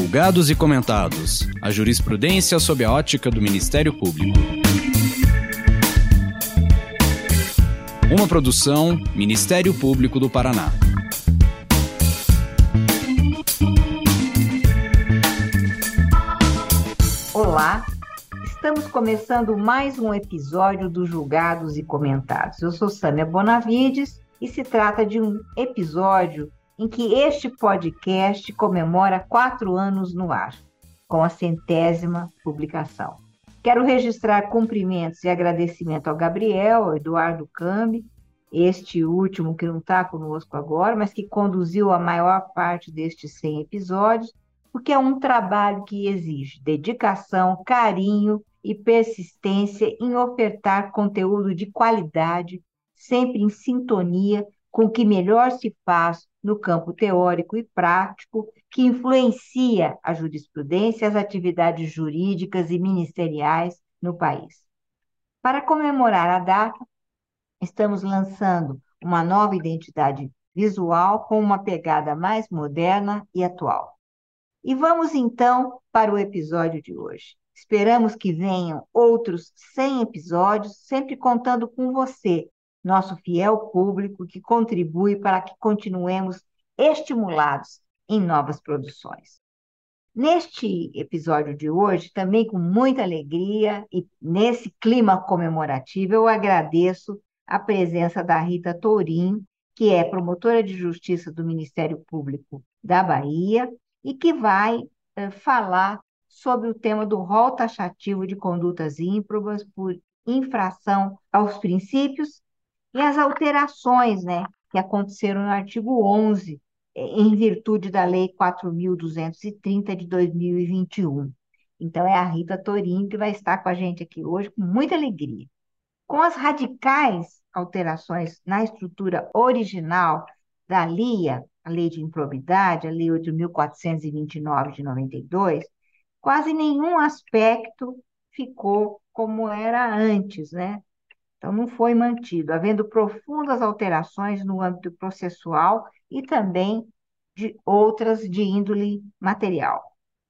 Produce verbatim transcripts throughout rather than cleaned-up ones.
Julgados e comentados. A jurisprudência sob a ótica do Ministério Público. Uma produção Ministério Público do Paraná. Olá, estamos começando mais um episódio do Julgados e Comentados. Eu sou Sâmia Bonavides e se trata de um episódio em que este podcast comemora quatro anos no ar, com a centésima publicação. Quero registrar cumprimentos e agradecimento ao Gabriel, ao Eduardo Cambi, este último que não está conosco agora, mas que conduziu a maior parte destes cem episódios, porque é um trabalho que exige dedicação, carinho e persistência em ofertar conteúdo de qualidade, sempre em sintonia com o que melhor se faz no campo teórico e prático, que influencia a jurisprudência e as atividades jurídicas e ministeriais no país. Para comemorar a data, estamos lançando uma nova identidade visual com uma pegada mais moderna e atual. E vamos então para o episódio de hoje. Esperamos que venham outros cem episódios, sempre contando com você, nosso fiel público, que contribui para que continuemos estimulados em novas produções. Neste episódio de hoje, também com muita alegria e nesse clima comemorativo, eu agradeço a presença da Rita Tourinho, que é promotora de justiça do Ministério Público da Bahia e que vai eh, falar sobre o tema do rol taxativo de condutas ímprobas por infração aos princípios e as alterações, né, que aconteceram no artigo onze, em virtude da Lei quatro mil duzentos e trinta de dois mil e vinte e um. Então, é a Rita Tourinho que vai estar com a gente aqui hoje, com muita alegria. Com as radicais alterações na estrutura original da L I A, a Lei de Improbidade, a Lei oito mil quatrocentos e vinte e nove de noventa e dois, quase nenhum aspecto ficou como era antes, né? Então, não foi mantido, havendo profundas alterações no âmbito processual e também de outras de índole material.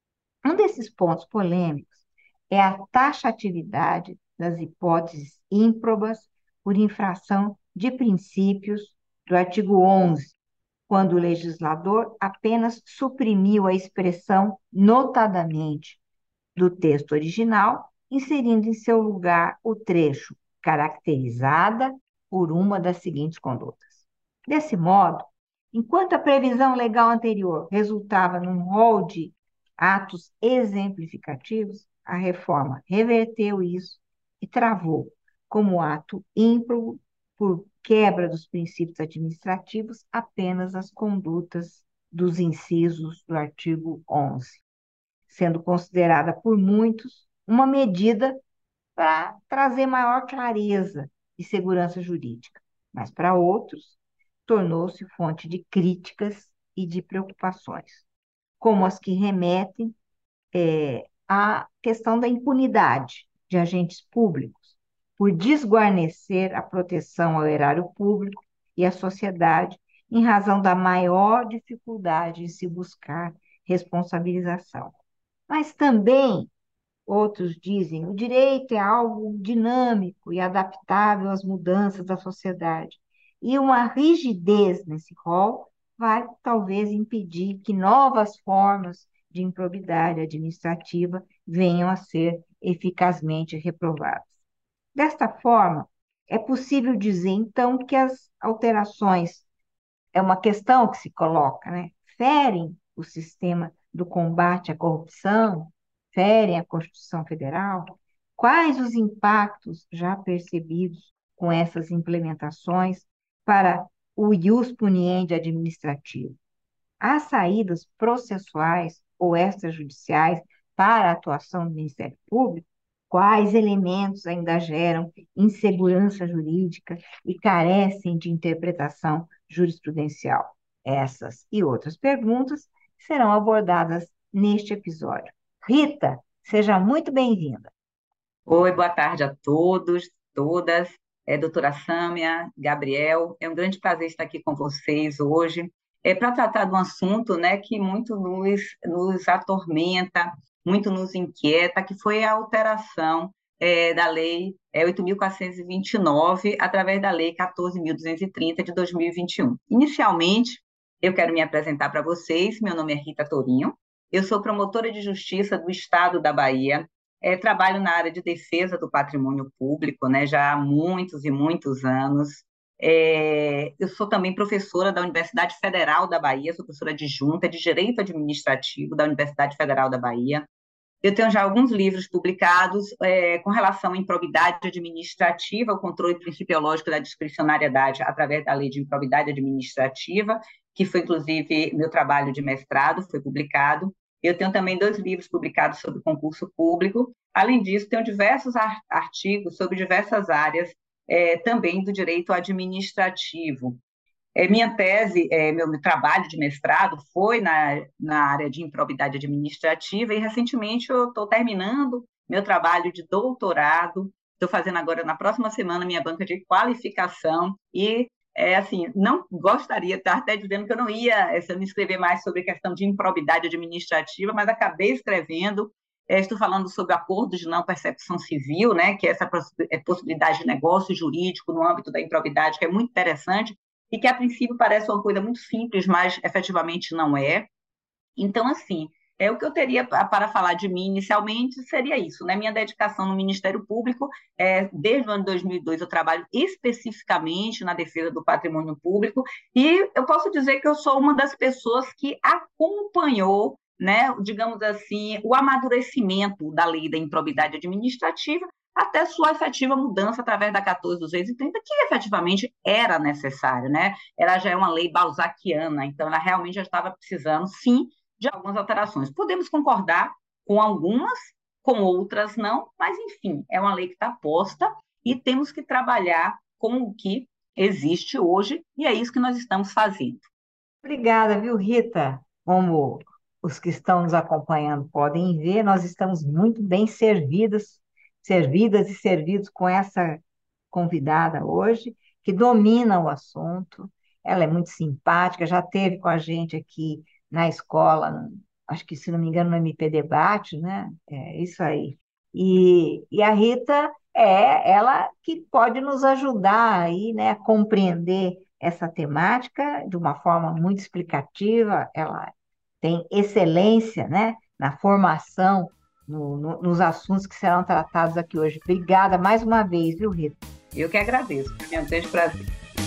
Um desses pontos polêmicos é a taxatividade das hipóteses ímprobas por infração de princípios do artigo onze, quando o legislador apenas suprimiu a expressão notadamente do texto original, inserindo em seu lugar o trecho caracterizada por uma das seguintes condutas. Desse modo, enquanto a previsão legal anterior resultava num rol de atos exemplificativos, a reforma reverteu isso e travou como ato ímprobo por quebra dos princípios administrativos apenas as condutas dos incisos do artigo onze, sendo considerada por muitos uma medida para trazer maior clareza e segurança jurídica, mas para outros tornou-se fonte de críticas e de preocupações, como as que remetem é, à questão da impunidade de agentes públicos por desguarnecer a proteção ao erário público e à sociedade em razão da maior dificuldade em se buscar responsabilização. Mas também outros dizem, o direito é algo dinâmico e adaptável às mudanças da sociedade. E uma rigidez nesse rol vai, talvez, impedir que novas formas de improbidade administrativa venham a ser eficazmente reprovadas. Desta forma, é possível dizer, então, que as alterações, é uma questão que se coloca, né? Ferem o sistema do combate à corrupção, ferem a Constituição Federal? Quais os impactos já percebidos com essas implementações para o ius puniendi administrativo? Há saídas processuais ou extrajudiciais para a atuação do Ministério Público? Quais elementos ainda geram insegurança jurídica e carecem de interpretação jurisprudencial? Essas e outras perguntas serão abordadas neste episódio. Rita, seja muito bem-vinda. Oi, boa tarde a todos, todas. É, doutora Sâmia, Gabriel, é um grande prazer estar aqui com vocês hoje. é, para tratar de um assunto, né, que muito nos, nos atormenta, muito nos inquieta, que foi a alteração é, da Lei é, oito mil quatrocentos e vinte e nove, através da Lei quatorze mil duzentos e trinta, de dois mil e vinte e um. Inicialmente, eu quero me apresentar para vocês. Meu nome é Rita Torinho, eu sou promotora de justiça do Estado da Bahia, é, trabalho na área de defesa do patrimônio público, né, já há muitos e muitos anos. É, eu sou também professora da Universidade Federal da Bahia, sou professora adjunta de Direito Administrativo da Universidade Federal da Bahia. Eu tenho já alguns livros publicados é, com relação à improbidade administrativa, o controle principiológico da discricionariedade através da Lei de Improbidade Administrativa, que foi, inclusive, meu trabalho de mestrado, foi publicado. Eu tenho também dois livros publicados sobre concurso público. Além disso, tenho diversos artigos sobre diversas áreas é, também do direito administrativo. É, minha tese, é, meu, meu trabalho de mestrado foi na, na área de improbidade administrativa, e recentemente eu estou terminando meu trabalho de doutorado. Estou fazendo agora, na próxima semana, minha banca de qualificação, e é, assim, não gostaria, estar até dizendo que eu não ia é, me inscrever mais sobre a questão de improbidade administrativa, mas acabei escrevendo. É, estou falando sobre acordos de não percepção civil, né, que é essa possibilidade de negócio jurídico no âmbito da improbidade, que é muito interessante, e que, a princípio, parece uma coisa muito simples, mas efetivamente não é. Então, assim, é o que eu teria para falar de mim inicialmente seria isso, né? Minha dedicação no Ministério Público, é, desde o ano dois mil e dois eu trabalho especificamente na defesa do patrimônio público, e eu posso dizer que eu sou uma das pessoas que acompanhou, né, digamos assim, o amadurecimento da lei da improbidade administrativa até sua efetiva mudança através da quatorze mil duzentos e trinta, que efetivamente era necessário, né? Ela já é uma lei balzaquiana, então ela realmente já estava precisando, sim, de algumas alterações. Podemos concordar com algumas, com outras não, mas, enfim, é uma lei que está posta e temos que trabalhar com o que existe hoje, e é isso que nós estamos fazendo. Obrigada, viu, Rita? Como os que estão nos acompanhando podem ver, nós estamos muito bem servidas, servidas e servidos com essa convidada hoje, que domina o assunto. Ela é muito simpática, já esteve com a gente aqui na escola, acho que, se não me engano, no M P Debate, né? É isso aí. E, e a Rita é ela que pode nos ajudar aí, né, a compreender essa temática de uma forma muito explicativa. Ela tem excelência, né, na formação no, no, nos assuntos que serão tratados aqui hoje. Obrigada mais uma vez, viu, Rita? Eu que agradeço, é um grande prazer.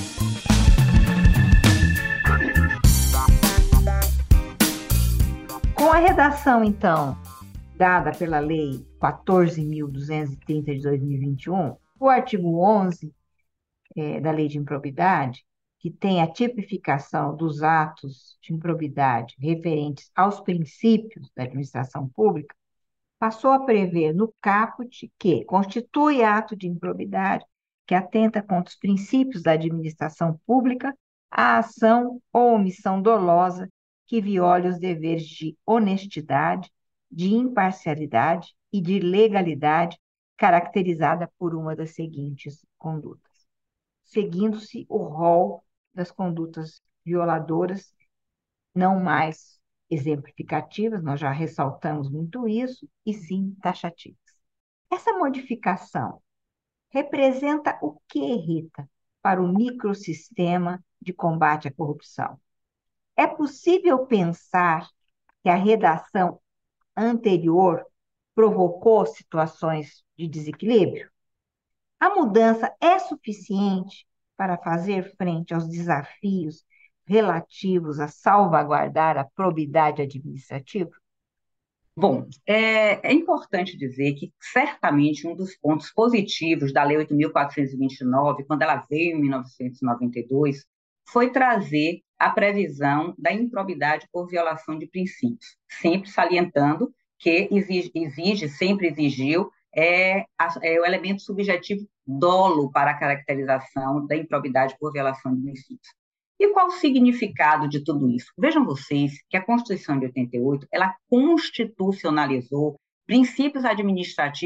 Com a redação, então, dada pela Lei quatorze mil duzentos e trinta de dois mil e vinte e um, o artigo onze é, da Lei de Improbidade, que tem a tipificação dos atos de improbidade referentes aos princípios da administração pública, passou a prever no caput que constitui ato de improbidade que atenta contra os princípios da administração pública a ação ou omissão dolosa que viole os deveres de honestidade, de imparcialidade e de legalidade, caracterizada por uma das seguintes condutas, seguindo-se o rol das condutas violadoras, não mais exemplificativas, nós já ressaltamos muito isso, e sim taxativas. Essa modificação representa o que, Rita, para o microsistema de combate à corrupção? É possível pensar que a redação anterior provocou situações de desequilíbrio? A mudança é suficiente para fazer frente aos desafios relativos a salvaguardar a probidade administrativa? Bom, é, é importante dizer que, certamente, um dos pontos positivos da Lei oito mil quatrocentos e vinte e nove, quando ela veio em mil novecentos e noventa e dois, foi trazer a previsão da improbidade por violação de princípios, sempre salientando que exige, exige sempre exigiu, é, é o elemento subjetivo dolo para a caracterização da improbidade por violação de princípios. E qual o significado de tudo isso? Vejam vocês que a Constituição de oitenta e oito, ela constitucionalizou princípios administrativos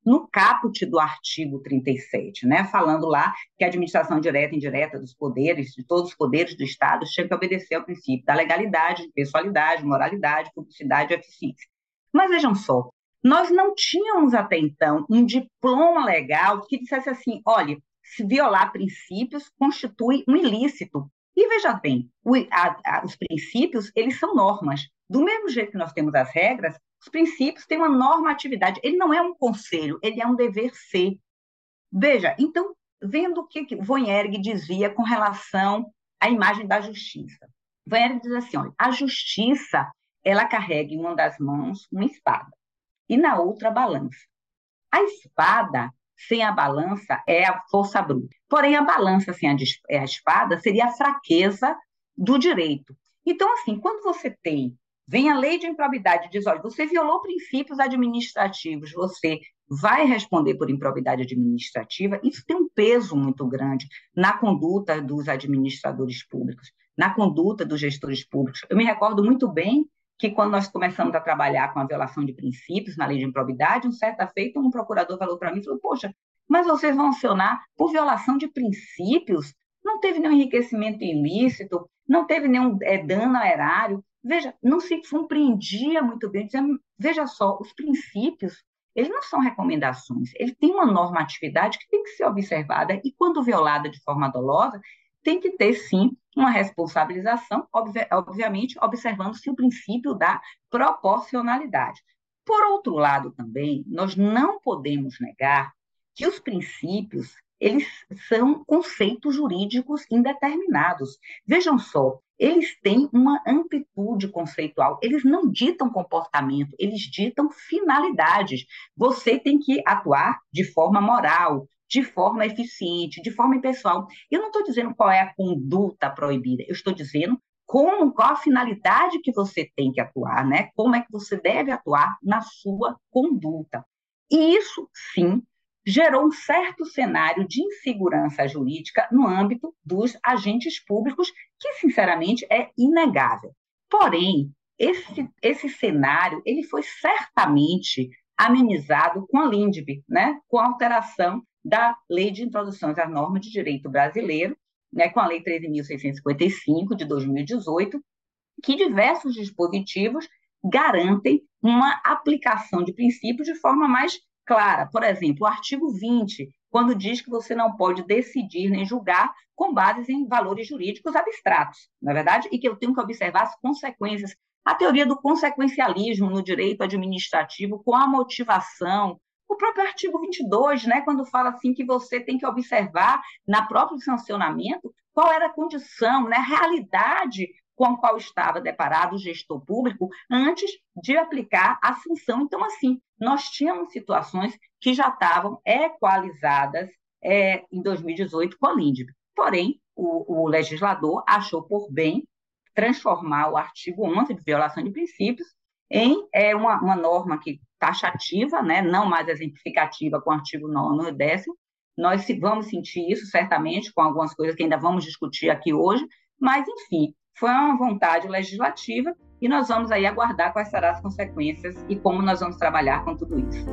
no caput do artigo trinta e sete, né, falando lá que a administração direta e indireta dos poderes, de todos os poderes do Estado, tinha que obedecer ao princípio da legalidade, pessoalidade, moralidade, publicidade e eficiência. Mas vejam só, nós não tínhamos até então um diploma legal que dissesse assim, olha, se violar princípios constitui um ilícito. E veja bem, o, a, a, os princípios, eles são normas. Do mesmo jeito que nós temos as regras, os princípios têm uma normatividade. Ele não é um conselho, ele é um dever ser. Veja, então, vendo o que von Ehring dizia com relação à imagem da justiça. Von Ehring diz assim, olha, a justiça, ela carrega em uma das mãos uma espada e na outra a balança. A espada sem a balança é a força bruta. Porém, a balança sem a, a espada seria a fraqueza do direito. Então, assim, quando você tem, vem a lei de improbidade e diz, olha, você violou princípios administrativos, você vai responder por improbidade administrativa, isso tem um peso muito grande na conduta dos administradores públicos, na conduta dos gestores públicos. Eu me recordo muito bem que quando nós começamos a trabalhar com a violação de princípios na lei de improbidade, um certa feita, um procurador falou para mim, falou, poxa, mas vocês vão acionar por violação de princípios? Não teve nenhum enriquecimento ilícito, não teve nenhum é, dano ao erário. Veja, não se compreendia muito bem. Dizendo, veja só, os princípios, eles não são recomendações, eles têm uma normatividade que tem que ser observada e, quando violada de forma dolosa, tem que ter, sim, uma responsabilização, obviamente, observando-se o princípio da proporcionalidade. Por outro lado, também, nós não podemos negar que os princípios, eles são conceitos jurídicos indeterminados. Vejam só, eles têm uma amplitude conceitual, eles não ditam comportamento, eles ditam finalidades. Você tem que atuar de forma moral, de forma eficiente, de forma impessoal. Eu não estou dizendo qual é a conduta proibida, eu estou dizendo como, qual a finalidade que você tem que atuar, né? Como é que você deve atuar na sua conduta. E isso, sim, gerou um certo cenário de insegurança jurídica no âmbito dos agentes públicos, que, sinceramente, é inegável. Porém, esse, esse cenário ele foi certamente amenizado com a LINDB, né? Com a alteração da Lei de Introdução às Normas de Direito Brasileiro, né, com a Lei treze mil seiscentos e cinquenta e cinco, de dois mil e dezoito, que diversos dispositivos garantem uma aplicação de princípios de forma mais clara. Por exemplo, o artigo vinte, quando diz que você não pode decidir nem julgar com base em valores jurídicos abstratos, não é verdade? E que eu tenho que observar as consequências. A teoria do consequencialismo no direito administrativo, com a motivação, o próprio artigo vinte e dois, né, quando fala assim que você tem que observar na próprio sancionamento qual era a condição, né, a realidade com a qual estava deparado o gestor público antes de aplicar a sanção. Então, assim, nós tínhamos situações que já estavam equalizadas é, em dois mil e dezoito com a LINDB. Porém, o, o legislador achou por bem transformar o artigo onze, de violação de princípios, em é, uma, uma norma que taxativa, né, não mais exemplificativa com o artigo nono e décimo. Nós vamos sentir isso, certamente, com algumas coisas que ainda vamos discutir aqui hoje, mas, enfim, foi uma vontade legislativa e nós vamos aí aguardar quais serão as consequências e como nós vamos trabalhar com tudo isso.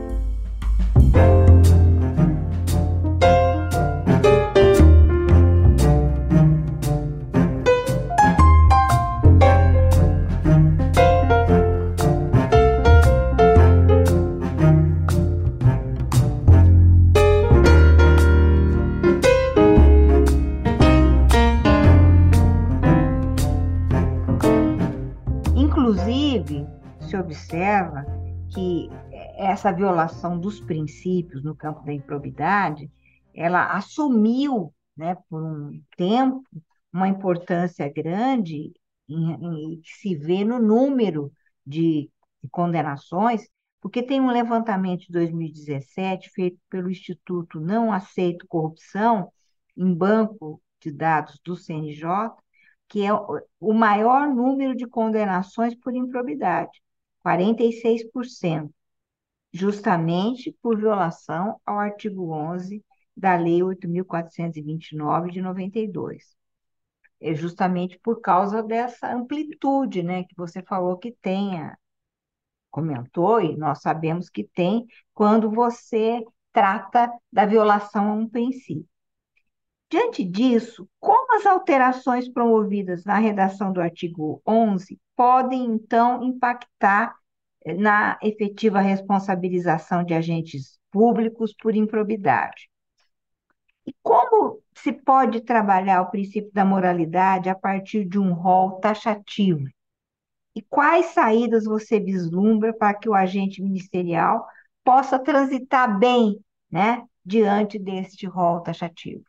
Inclusive, se observa que essa violação dos princípios no campo da improbidade, ela assumiu, né, por um tempo, uma importância grande em, em, que se vê no número de condenações, porque tem um levantamento de dois mil e dezessete feito pelo Instituto Não Aceito Corrupção, em banco de dados do C N J, que é o maior número de condenações por improbidade, quarenta e seis por cento, justamente por violação ao artigo onze da Lei oito mil quatrocentos e vinte e nove, de noventa e dois. É justamente por causa dessa amplitude, né, que você falou que tem comentou, e nós sabemos que tem, quando você trata da violação a um princípio. Diante disso, como as alterações promovidas na redação do artigo onze podem, então, impactar eh, na efetiva responsabilização de agentes públicos por improbidade? E como se pode trabalhar o princípio da moralidade a partir de um rol taxativo? E quais saídas você vislumbra para que o agente ministerial possa transitar bem, né, diante deste rol taxativo?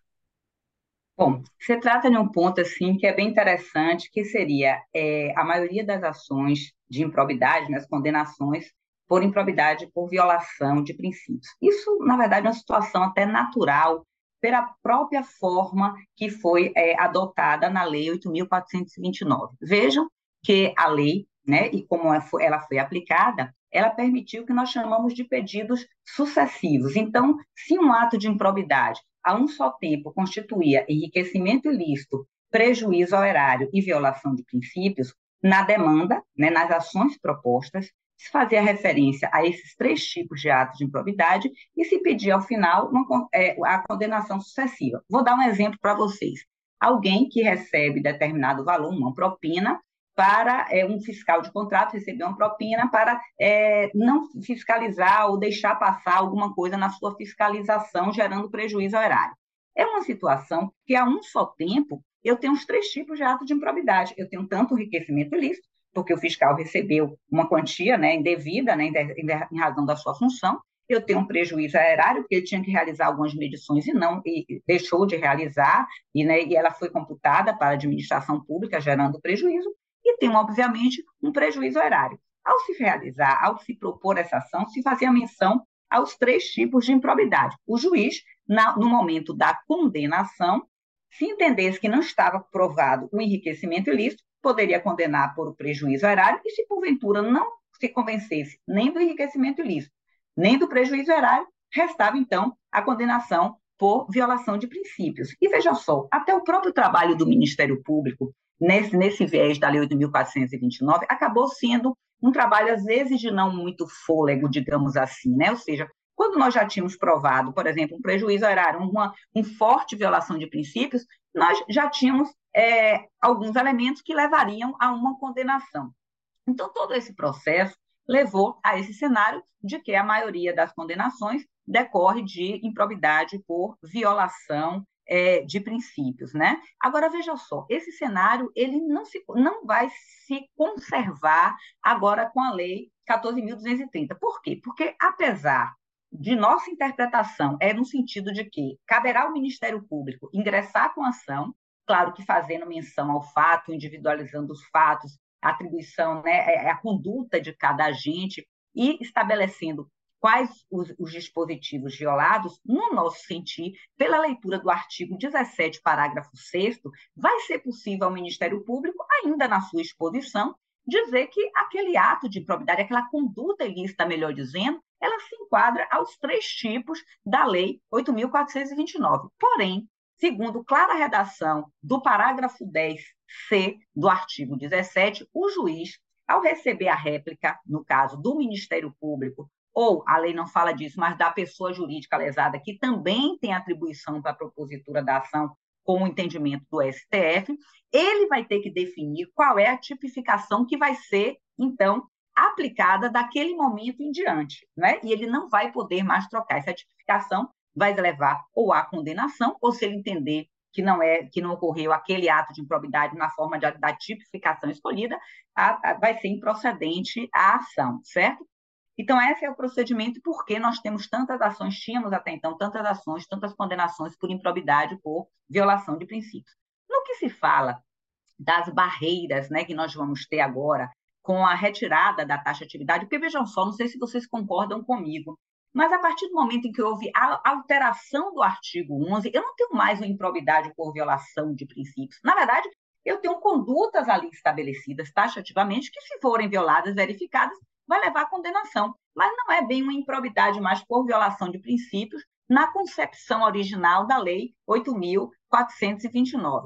Bom, você trata de um ponto assim que é bem interessante, que seria é, a maioria das ações de improbidade, né, as condenações por improbidade por violação de princípios. Isso, na verdade, é uma situação até natural pela própria forma que foi é, adotada na Lei oito mil quatrocentos e vinte e nove. Vejam que a lei, né, e como ela foi aplicada, ela permitiu o que nós chamamos de pedidos sucessivos. Então, se um ato de improbidade a um só tempo constituía enriquecimento ilícito, prejuízo ao erário e violação de princípios, na demanda, né, nas ações propostas, se fazia referência a esses três tipos de atos de improbidade e se pedia, ao final, uma, é, a condenação sucessiva. Vou dar um exemplo para vocês. Alguém que recebe determinado valor, uma propina, para é, um fiscal de contrato receber uma propina para é, não fiscalizar ou deixar passar alguma coisa na sua fiscalização, gerando prejuízo ao erário. É uma situação que, a um só tempo, eu tenho os três tipos de ato de improbidade. Eu tenho tanto o enriquecimento ilícito, porque o fiscal recebeu uma quantia, né, indevida, né, em razão da sua função. Eu tenho um prejuízo ao erário, porque ele tinha que realizar algumas medições e não e deixou de realizar, e, né, e ela foi computada para a administração pública, gerando prejuízo. E tem, obviamente, um prejuízo ao erário. Ao se realizar, ao se propor essa ação, se fazia menção aos três tipos de improbidade. O juiz, na, no momento da condenação, se entendesse que não estava provado o enriquecimento ilícito, poderia condenar por prejuízo ao erário, e se porventura não se convencesse nem do enriquecimento ilícito, nem do prejuízo ao erário, restava, então, a condenação por violação de princípios. E veja só, até o próprio trabalho do Ministério Público, Nesse, nesse viés da Lei oito mil quatrocentos e vinte e nove, acabou sendo um trabalho, às vezes, de não muito fôlego, digamos assim, né? Ou seja, quando nós já tínhamos provado, por exemplo, um prejuízo ao erário, uma, uma forte violação de princípios, nós já tínhamos é, alguns elementos que levariam a uma condenação. Então, todo esse processo levou a esse cenário de que a maioria das condenações decorre de improbidade por violação É, de princípios, né? Agora, veja só, esse cenário ele não, se, não vai se conservar agora com a Lei quatorze mil duzentos e trinta. Por quê? Porque, apesar de nossa interpretação, é no sentido de que caberá ao Ministério Público ingressar com ação, claro que fazendo menção ao fato, individualizando os fatos, a atribuição, né, a conduta de cada agente e estabelecendo quais os, os dispositivos violados, no nosso sentir, pela leitura do artigo dezessete, parágrafo sexto, vai ser possível ao Ministério Público, ainda na sua exposição, dizer que aquele ato de improbidade, aquela conduta ilícita, melhor dizendo, ela se enquadra aos três tipos da Lei oito mil quatrocentos e vinte e nove. Porém, segundo clara redação do parágrafo dez C do artigo dezessete, o juiz, ao receber a réplica, no caso do Ministério Público, ou a lei não fala disso, mas da pessoa jurídica lesada, que também tem atribuição para a propositura da ação com o entendimento do S T F, ele vai ter que definir qual é a tipificação que vai ser, então, aplicada daquele momento em diante, né? E ele não vai poder mais trocar. Essa tipificação vai levar ou à condenação, ou se ele entender que não é, que não ocorreu aquele ato de improbidade na forma de, da tipificação escolhida, a, a, vai ser improcedente a ação, certo? Então, esse é o procedimento e por que nós temos tantas ações, tínhamos até então tantas ações, tantas condenações por improbidade, por violação de princípios. No que se fala das barreiras, né, que nós vamos ter agora com a retirada da taxatividade, porque vejam só, não sei se vocês concordam comigo, mas a partir do momento em que houve a alteração do artigo onze, eu não tenho mais uma improbidade por violação de princípios. Na verdade, eu tenho condutas ali estabelecidas taxativamente que, se forem violadas, verificadas, vai levar à condenação. Mas não é bem uma improbidade mais por violação de princípios na concepção original da Lei oito mil quatrocentos e vinte e nove.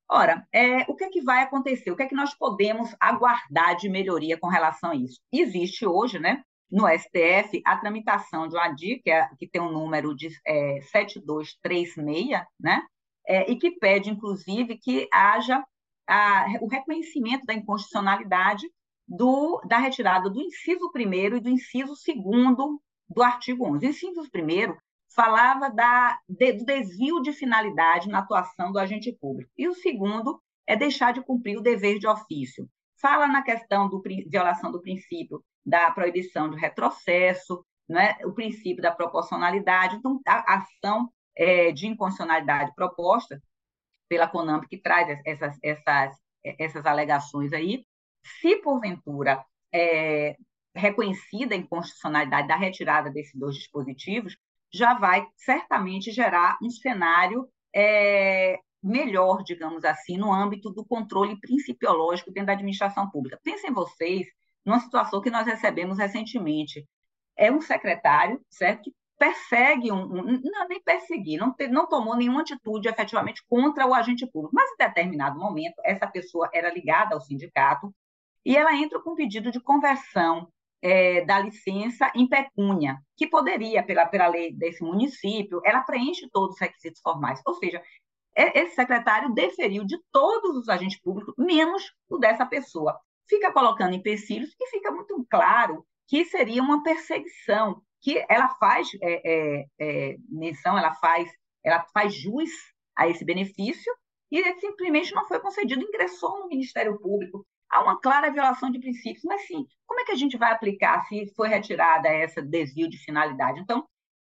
Ora, é, o que é que vai acontecer? O que é que nós podemos aguardar de melhoria com relação a isso? Existe hoje, né, no S T F, a tramitação de uma D I, que, é, que tem um número de é, sete dois três seis, né, é, e que pede, inclusive, que haja a, o reconhecimento da inconstitucionalidade do, da retirada do inciso primeiro e do inciso segundo do artigo onze. O inciso primeiro falava da, de, do desvio de finalidade na atuação do agente público. E o segundo é deixar de cumprir o dever de ofício. Fala na questão da violação do princípio da proibição de retrocesso, né, o princípio da proporcionalidade. Então, a ação é, de inconstitucionalidade proposta pela CONAMP, que traz essas, essas, essas alegações aí, se porventura é, reconhecida a inconstitucionalidade da retirada desses dois dispositivos, já vai certamente gerar um cenário é, melhor, digamos assim, no âmbito do controle principiológico dentro da administração pública. Pensem vocês numa situação que nós recebemos recentemente. É um secretário, certo, que persegue, um, um, não, nem perseguir, não, te, não tomou nenhuma atitude efetivamente contra o agente público, mas em determinado momento, essa pessoa era ligada ao sindicato e ela entra com um pedido de conversão é, da licença em pecúnia, que poderia, pela, pela lei desse município, ela preenche todos os requisitos formais. Ou seja, esse secretário deferiu de todos os agentes públicos, menos o dessa pessoa. Fica colocando empecilhos e fica muito claro que seria uma perseguição, que ela faz é, é, é, menção, ela faz, ela faz jus a esse benefício e ele simplesmente não foi concedido, ingressou no Ministério Público. Há uma clara violação de princípios, mas sim, como é que a gente vai aplicar se foi retirada essa desvio de finalidade? Então,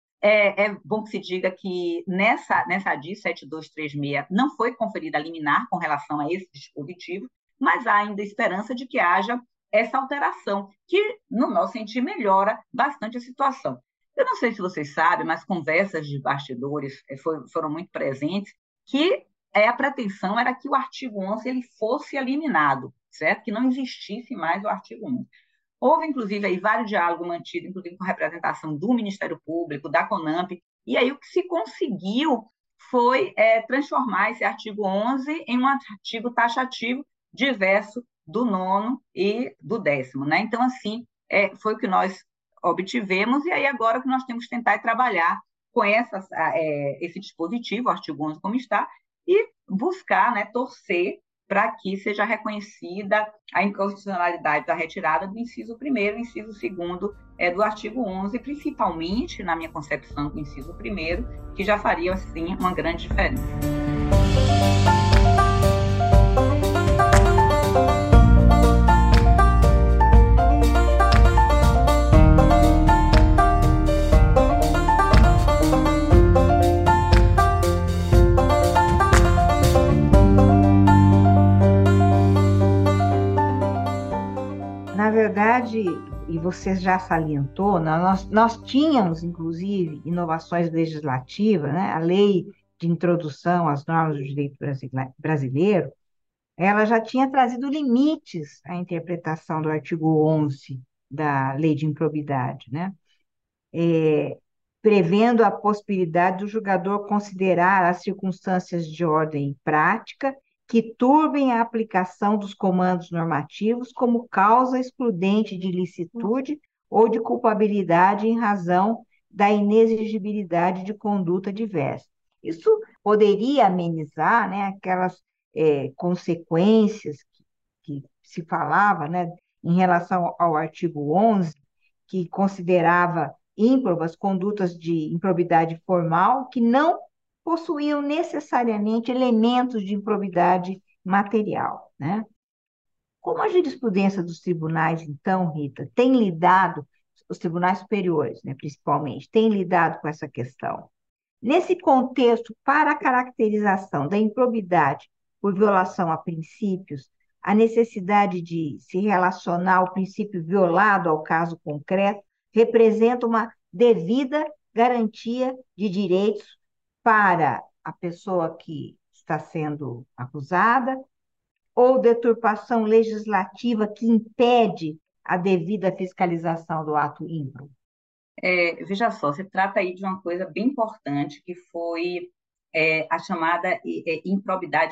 é, é bom que se diga que nessa, nessa D I sete dois três seis não foi conferida a liminar com relação a esse dispositivo, mas há ainda esperança de que haja essa alteração, que, no nosso sentir, melhora bastante a situação. Eu não sei se vocês sabem, mas conversas de bastidores foi, foram muito presentes, que é, a pretensão era que o artigo onze ele fosse eliminado, certo? Que não existisse mais o artigo onze. Houve, inclusive, aí, vários diálogos mantidos, inclusive com representação do Ministério Público, da CONAMP, e aí o que se conseguiu foi é, transformar esse artigo onze em um artigo taxativo diverso do nono e do décimo. Né? Então, assim, é, foi o que nós obtivemos, e aí agora o que nós temos que tentar é trabalhar com essa, é, esse dispositivo, o artigo onze como está, e buscar, né, torcer para que seja reconhecida a inconstitucionalidade da retirada do inciso primeiro e inciso segundo é, do artigo onze, principalmente, na minha concepção, do inciso primeiro, que já faria, assim, uma grande diferença. Na verdade, e você já salientou, nós, nós tínhamos, inclusive, inovações legislativas, né? A lei de introdução às normas do direito brasileiro, ela já tinha trazido limites à interpretação do artigo onze da lei de improbidade, né? É, prevendo a possibilidade do julgador considerar as circunstâncias de ordem prática que turbem a aplicação dos comandos normativos como causa excludente de ilicitude ou de culpabilidade em razão da inexigibilidade de conduta diversa. Isso poderia amenizar, né, aquelas é, consequências que, que se falava, né, em relação ao artigo onze, que considerava ímprobas condutas de improbidade formal que não possuíam necessariamente elementos de improbidade material, né? Como a jurisprudência dos tribunais, então, Rita, tem lidado, os tribunais superiores, né, principalmente, tem lidado com essa questão? Nesse contexto, para a caracterização da improbidade por violação a princípios, a necessidade de se relacionar ao princípio violado ao caso concreto representa uma devida garantia de direitos para a pessoa que está sendo acusada, ou deturpação legislativa que impede a devida fiscalização do ato ímprobo? É, veja só, se trata aí de uma coisa bem importante, que foi é, a chamada é, improbidade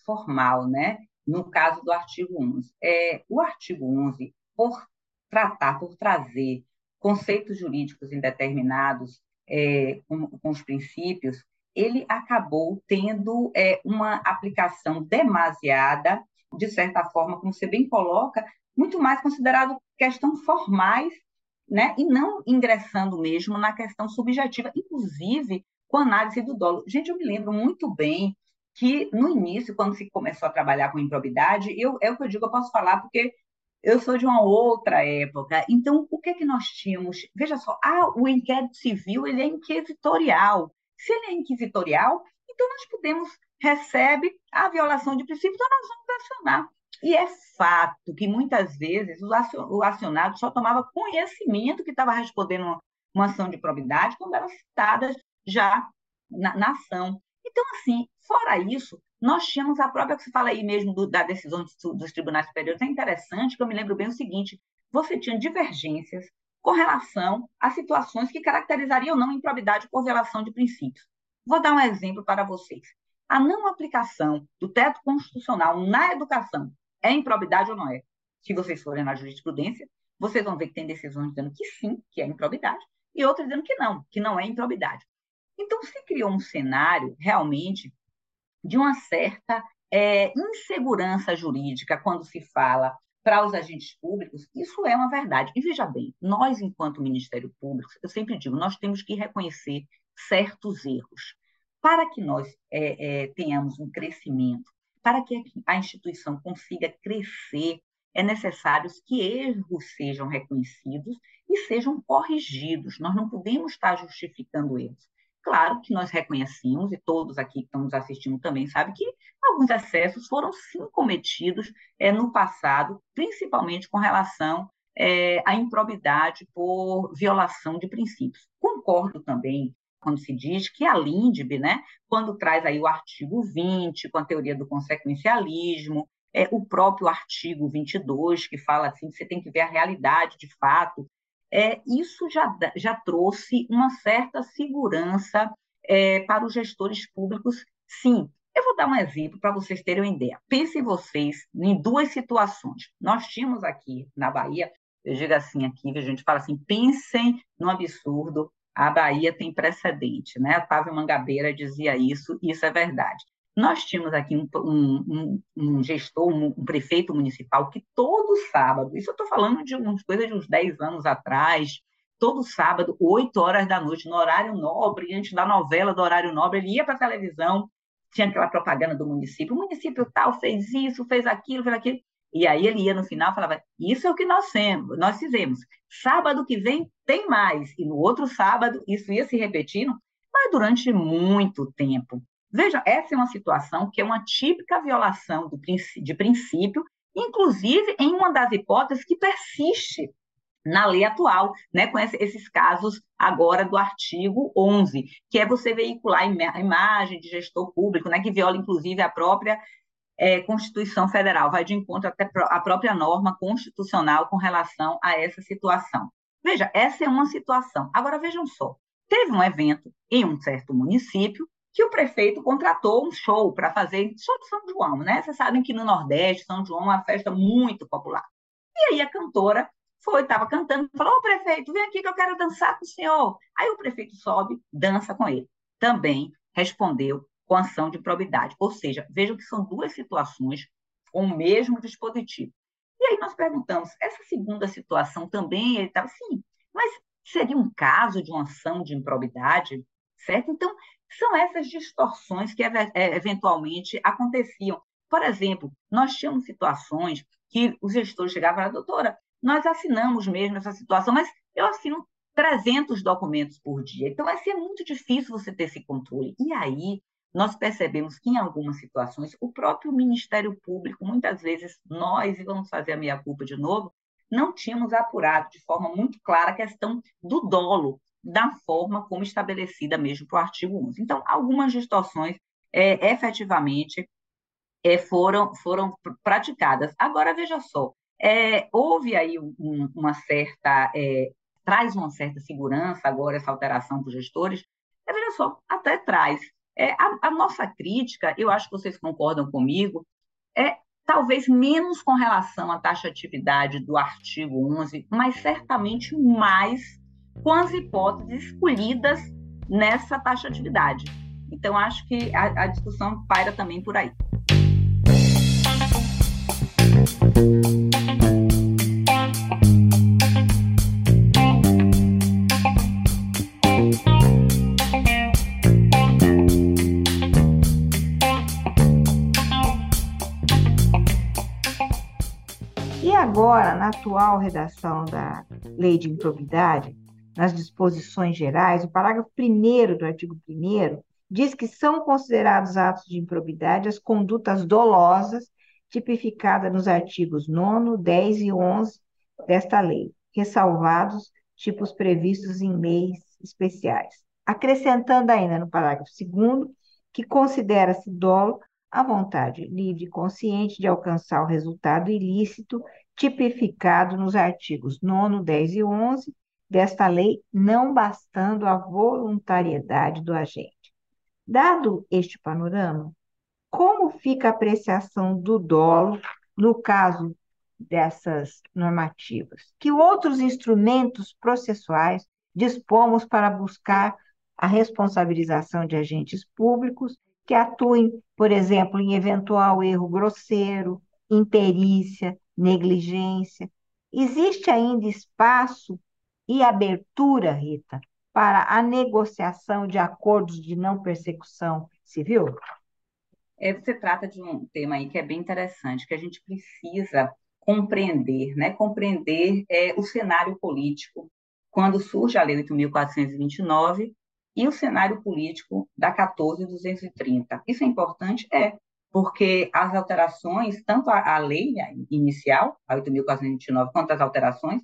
formal, né? No caso do artigo onze. É, o artigo onze, por tratar, por trazer conceitos jurídicos indeterminados é, com, com os princípios, ele acabou tendo é, uma aplicação demasiada, de certa forma, como você bem coloca, muito mais considerado questão formais, né, e não ingressando mesmo na questão subjetiva, inclusive com a análise do dolo. Gente, eu me lembro muito bem que no início, quando se começou a trabalhar com improbidade, eu, é o que eu digo, eu posso falar porque eu sou de uma outra época. Então, o que é que nós tínhamos? Veja só, ah, o inquérito civil ele é inquisitorial. Se ele é inquisitorial, então nós podemos, recebe a violação de princípio, então nós vamos acionar. E é fato que muitas vezes o acionado só tomava conhecimento que estava respondendo uma, uma ação de probidade quando eram citadas já na, na ação. Então, assim, fora isso, nós tínhamos a própria que se fala aí mesmo do, da decisão dos tribunais superiores. É interessante que eu me lembro bem o seguinte: você tinha divergências com relação a situações que caracterizariam ou não improbidade por violação de princípios. Vou dar um exemplo para vocês. A não aplicação do teto constitucional na educação é improbidade ou não é? Se vocês forem na jurisprudência, vocês vão ver que tem decisões dizendo que sim, que é improbidade, e outras dizendo que não, que não é improbidade. Então, se criou um cenário, realmente, de uma certa é, insegurança jurídica quando se fala para os agentes públicos. Isso é uma verdade. E veja bem, nós, enquanto Ministério Público, eu sempre digo, nós temos que reconhecer certos erros. Para que nós é, é, tenhamos um crescimento, para que a instituição consiga crescer, é necessário que erros sejam reconhecidos e sejam corrigidos. Nós não podemos estar justificando erros. Claro que nós reconhecemos, e todos aqui que estão nos assistindo também sabem, que alguns excessos foram sim cometidos é, no passado, principalmente com relação é, à improbidade por violação de princípios. Concordo também quando se diz que a Lindbe, né, quando traz aí o artigo vinte, com a teoria do consequencialismo, é, o próprio artigo vinte e dois, que fala assim, que você tem que ver a realidade de fato, é, isso já, já trouxe uma certa segurança é, para os gestores públicos, sim. Eu vou dar um exemplo para vocês terem uma ideia. Pensem vocês em duas situações. Nós tínhamos aqui na Bahia, eu digo assim aqui, a gente fala assim, pensem no absurdo, a Bahia tem precedente, né? A Otávio Mangabeira dizia isso, e isso é verdade. Nós tínhamos aqui um, um, um gestor, um, um prefeito municipal que todo sábado, isso eu estou falando de umas coisas de uns dez anos atrás, todo sábado, oito horas da noite, no horário nobre, antes da novela do horário nobre, ele ia para a televisão, tinha aquela propaganda do município, o município tal fez isso, fez aquilo, fez aquilo, e aí ele ia no final e falava, isso é o que nós, temos, nós fizemos, sábado que vem tem mais, e no outro sábado isso ia se repetindo, mas durante muito tempo. Veja, essa é uma situação que é uma típica violação do, de princípio, inclusive em uma das hipóteses que persiste na lei atual, né, com esses casos agora do artigo onze, que é você veicular a imagem de gestor público, né, que viola, inclusive, a própria é, Constituição Federal, vai de encontro até a própria norma constitucional com relação a essa situação. Veja, essa é uma situação. Agora, vejam só, teve um evento em um certo município que o prefeito contratou um show para fazer, show de São João, né? Vocês sabem que no Nordeste, São João é uma festa muito popular. E aí a cantora foi, estava cantando, falou, ô prefeito, vem aqui que eu quero dançar com o senhor. Aí o prefeito sobe, dança com ele. Também respondeu com ação de improbidade. Ou seja, vejam que são duas situações com o mesmo dispositivo. E aí nós perguntamos, essa segunda situação também, ele estava assim, mas seria um caso de uma ação de improbidade, certo? Então, são essas distorções que eventualmente aconteciam. Por exemplo, nós tínhamos situações que os gestores chegavam e falavam, doutora, nós assinamos mesmo essa situação, mas eu assino trezentos documentos por dia. Então, assim, é muito difícil você ter esse controle. E aí, nós percebemos que, em algumas situações, o próprio Ministério Público, muitas vezes, nós, e vamos fazer a meia-culpa de novo, não tínhamos apurado de forma muito clara a questão do dolo, da forma como estabelecida mesmo para o artigo onze. Então, algumas distorções, é, efetivamente, é, foram, foram praticadas. Agora, veja só, é, houve aí um, uma certa... É, traz uma certa segurança agora essa alteração para os gestores, é, veja só, até traz. É, a, a nossa crítica, eu acho que vocês concordam comigo, é talvez menos com relação à taxatividade do artigo onze, mas certamente mais com as hipóteses escolhidas nessa taxatividade. Então, acho que a, a discussão paira também por aí. E agora, na atual redação da Lei de Improbidade, nas disposições gerais, o parágrafo primeiro do artigo primeiro diz que são considerados atos de improbidade as condutas dolosas tipificadas nos artigos nono, dez e onze desta lei, ressalvados tipos previstos em leis especiais. Acrescentando ainda no parágrafo segundo que considera-se dolo a vontade livre e consciente de alcançar o resultado ilícito tipificado nos artigos nono, dez e onze desta lei, não bastando a voluntariedade do agente. Dado este panorama, como fica a apreciação do dolo no caso dessas normativas? Que outros instrumentos processuais dispomos para buscar a responsabilização de agentes públicos que atuem, por exemplo, em eventual erro grosseiro, imperícia, negligência? Existe ainda espaço e abertura, Rita, para a negociação de acordos de não persecução civil? É, você trata de um tema aí que é bem interessante, que a gente precisa compreender, né? Compreender é, o cenário político quando surge a Lei oito mil quatrocentos e vinte e nove e o cenário político da quatorze mil duzentos e trinta. Isso é importante? É, porque as alterações, tanto a, a lei inicial, a oito mil quatrocentos e vinte e nove, quanto as alterações,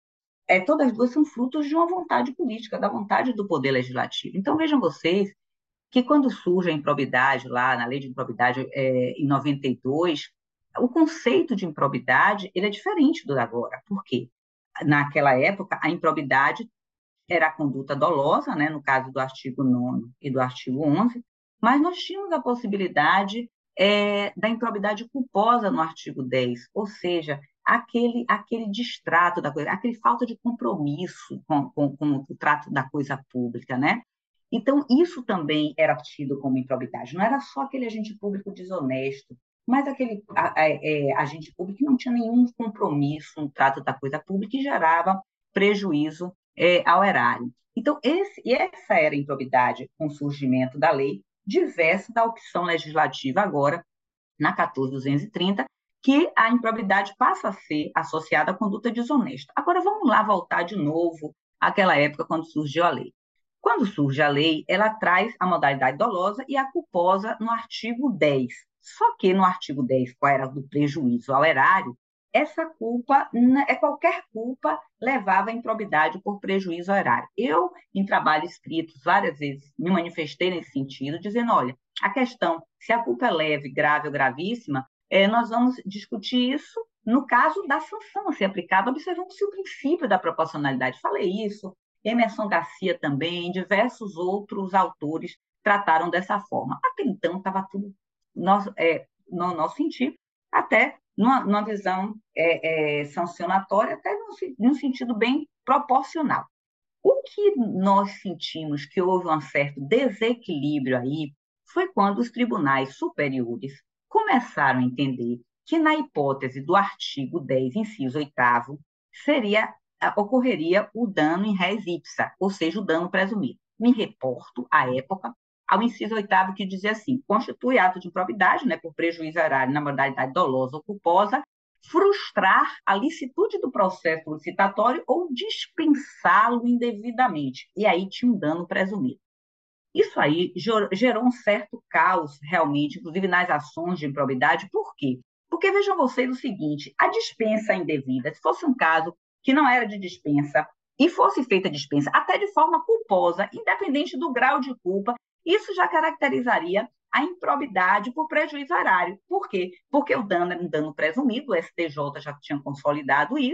é, todas as duas são frutos de uma vontade política, da vontade do Poder Legislativo. Então, vejam vocês que quando surge a improbidade lá na lei de improbidade é, em noventa e dois, o conceito de improbidade ele é diferente do da agora. Por quê? Naquela época, a improbidade era a conduta dolosa, né, no caso do artigo nono e do artigo onze, mas nós tínhamos a possibilidade é, da improbidade culposa no artigo dez, ou seja, aquele, aquele distrato da coisa, aquele falta de compromisso com, com, com o trato da coisa pública, né? Então, isso também era tido como improbidade. Não era só aquele agente público desonesto, mas aquele a, a, é, agente público que não tinha nenhum compromisso no trato da coisa pública e gerava prejuízo é, ao erário. Então, esse, e essa era a improbidade com o surgimento da lei, diversa da opção legislativa agora, na quatorze mil duzentos e trinta, que a improbidade passa a ser associada à conduta desonesta. Agora, vamos lá voltar de novo àquela época quando surgiu a lei. Quando surge a lei, ela traz a modalidade dolosa e a culposa no artigo dez. Só que no artigo dez, qual era do prejuízo ao erário, essa culpa, é qualquer culpa, levava à improbidade por prejuízo ao erário. Eu, em trabalho escrito, várias vezes me manifestei nesse sentido, dizendo, olha, a questão, se a culpa é leve, grave ou gravíssima, é, nós vamos discutir isso no caso da sanção a ser aplicada, observando-se o princípio da proporcionalidade. Falei isso, Emerson Garcia também, diversos outros autores trataram dessa forma. Até então, estava tudo no, é, no nosso sentido, até numa, numa visão é, é, sancionatória, até num, num sentido bem proporcional. O que nós sentimos que houve um certo desequilíbrio aí foi quando os tribunais superiores começaram a entender que, na hipótese do artigo dez, inciso oitavo, seria ocorreria o dano em res ipsa, ou seja, o dano presumido. Me reporto, à época, ao inciso oitavo que dizia assim, constitui ato de improbidade, né, por prejuízo erário na modalidade dolosa ou culposa, frustrar a licitude do processo licitatório ou dispensá-lo indevidamente. E aí tinha um dano presumido. Isso aí gerou um certo caos, realmente, inclusive nas ações de improbidade. Por quê? Porque vejam vocês o seguinte, a dispensa indevida, se fosse um caso que não era de dispensa, e fosse feita dispensa até de forma culposa, independente do grau de culpa, isso já caracterizaria a improbidade por prejuízo erário. Por quê? Porque o dano era um dano presumido, o S T J já tinha consolidado isso,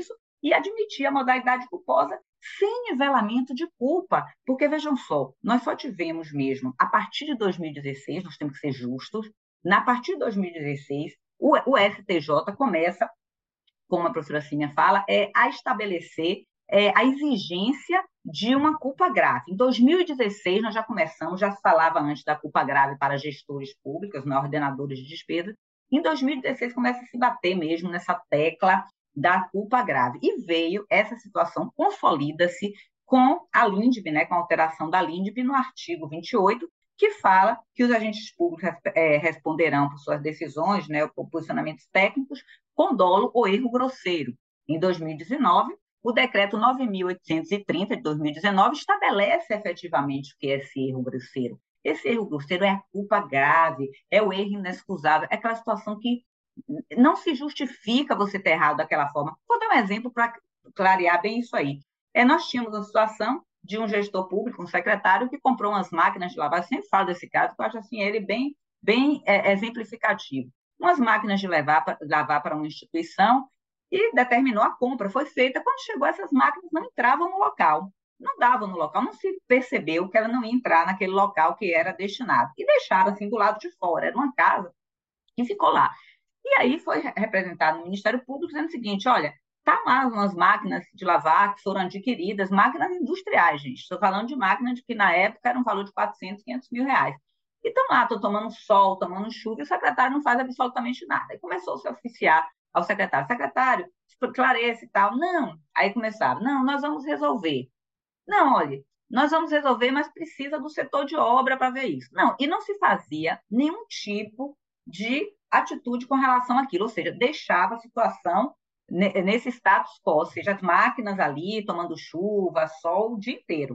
e admitir a modalidade culposa sem nivelamento de culpa, porque, vejam só, nós só tivemos mesmo, a partir de dois mil e dezesseis, nós temos que ser justos, na partir de dois mil e dezesseis, o, o S T J começa, como a professora Cíntia fala, é, a estabelecer é, a exigência de uma culpa grave. Em dois mil e dezesseis, nós já começamos, já se falava antes da culpa grave para gestores públicos, né, ordenadores de despesa. Em dois mil e dezesseis, começa a se bater mesmo nessa tecla da culpa grave. E veio essa situação, consolida-se com a LINDB, né, com a alteração da LINDB no artigo vinte e oito, que fala que os agentes públicos é, responderão por suas decisões, né, por posicionamentos técnicos, com dolo ou erro grosseiro. Em dois mil e dezenove, o decreto nove mil oitocentos e trinta de dois mil e dezenove estabelece efetivamente o que é esse erro grosseiro. Esse erro grosseiro é a culpa grave, é o erro inexcusável, é aquela situação que não se justifica você ter errado daquela forma. Vou dar um exemplo para clarear bem isso aí. É, nós tínhamos uma situação de um gestor público, um secretário, que comprou umas máquinas de lavar, eu sempre falo desse caso, porque eu acho assim, ele bem, bem é, exemplificativo. Umas máquinas de lavar, lavar para uma instituição e determinou a compra, foi feita. Quando chegou, essas máquinas não entravam no local, não davam no local, não se percebeu que ela não ia entrar naquele local que era destinado. E deixaram assim do lado de fora, era uma casa e ficou lá. E aí foi representado no Ministério Público dizendo o seguinte, olha, tá lá umas máquinas de lavar que foram adquiridas, máquinas industriais, gente. Estou falando de máquinas que na época era um valor de quatrocentos, quinhentos mil reais. E estão lá, estão tomando sol, tomando chuva, e o secretário não faz absolutamente nada. Aí começou a se oficiar ao secretário. Secretário, esclareça e tal. Não. Aí começaram, não, nós vamos resolver. Não, olha, nós vamos resolver, mas precisa do setor de obra para ver isso. Não, e não se fazia nenhum tipo de atitude com relação àquilo, ou seja, deixava a situação nesse status quo, ou seja, as máquinas ali tomando chuva, sol o dia inteiro.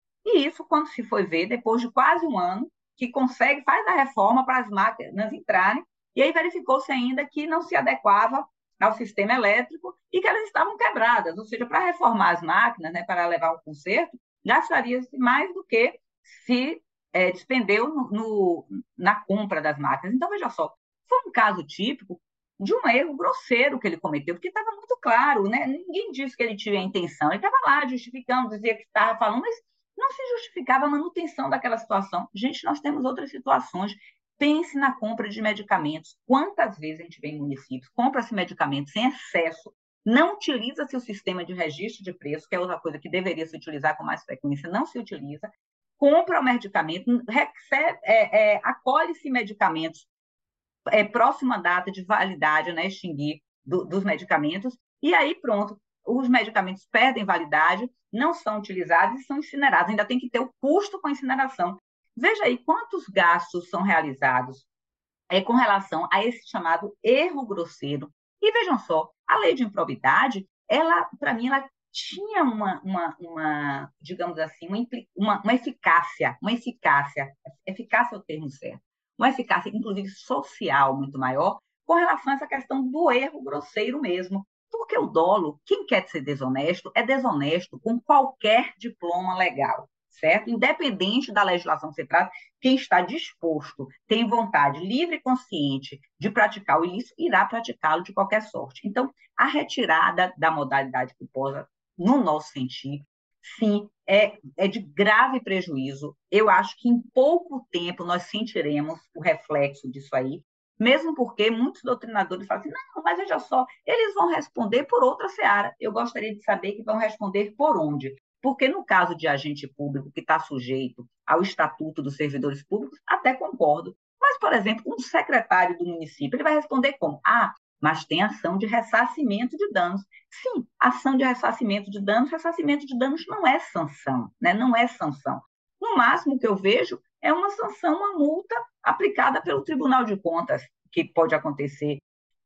E isso, quando se foi ver, depois de quase um ano, que consegue, faz a reforma para as máquinas entrarem, e aí verificou-se ainda que não se adequava ao sistema elétrico e que elas estavam quebradas, ou seja, para reformar as máquinas, né, para levar ao conserto, gastaria-se mais do que se é, despendeu no, no, na compra das máquinas. Então, veja só, foi um caso típico de um erro grosseiro que ele cometeu, porque estava muito claro, né? Ninguém disse que ele tinha a intenção, ele estava lá justificando, dizia que estava falando, mas não se justificava a manutenção daquela situação. Gente, nós temos outras situações. Pense na compra de medicamentos. Quantas vezes a gente vê em municípios, compra-se medicamentos sem excesso, não utiliza-se o sistema de registro de preço, que é outra coisa que deveria se utilizar com mais frequência, não se utiliza, compra o medicamento, recebe, é, é, acolhe-se medicamentos é, próxima data de validade, né, extinguir do, dos medicamentos, e aí pronto, os medicamentos perdem validade, não são utilizados e são incinerados. Ainda tem que ter o custo com a incineração. Veja aí quantos gastos são realizados é, com relação a esse chamado erro grosseiro. E vejam só, a lei de improbidade, ela, para mim, ela tinha uma, uma, uma digamos assim, uma, uma, uma eficácia, uma eficácia, eficácia é o termo certo, uma eficácia, inclusive, social muito maior, com relação a essa questão do erro grosseiro mesmo. Porque o dolo, quem quer ser desonesto, é desonesto com qualquer diploma legal, certo? Independente da legislação que se trata, quem está disposto, tem vontade livre e consciente de praticar o ilícito, irá praticá-lo de qualquer sorte. Então, a retirada da modalidade culposa, no nosso sentido, sim, é, é de grave prejuízo. Eu acho que em pouco tempo nós sentiremos o reflexo disso aí, mesmo porque muitos doutrinadores falam assim, não, mas veja só, eles vão responder por outra seara. Eu gostaria de saber que vão responder por onde. Porque no caso de agente público que está sujeito ao Estatuto dos Servidores Públicos, até concordo. Mas, por exemplo, um secretário do município, ele vai responder como? Ah, mas tem ação de ressarcimento de danos. Sim, ação de ressarcimento de danos, ressarcimento de danos não é sanção, né? Não é sanção. No máximo que eu vejo é uma sanção, uma multa aplicada pelo Tribunal de Contas, que pode acontecer.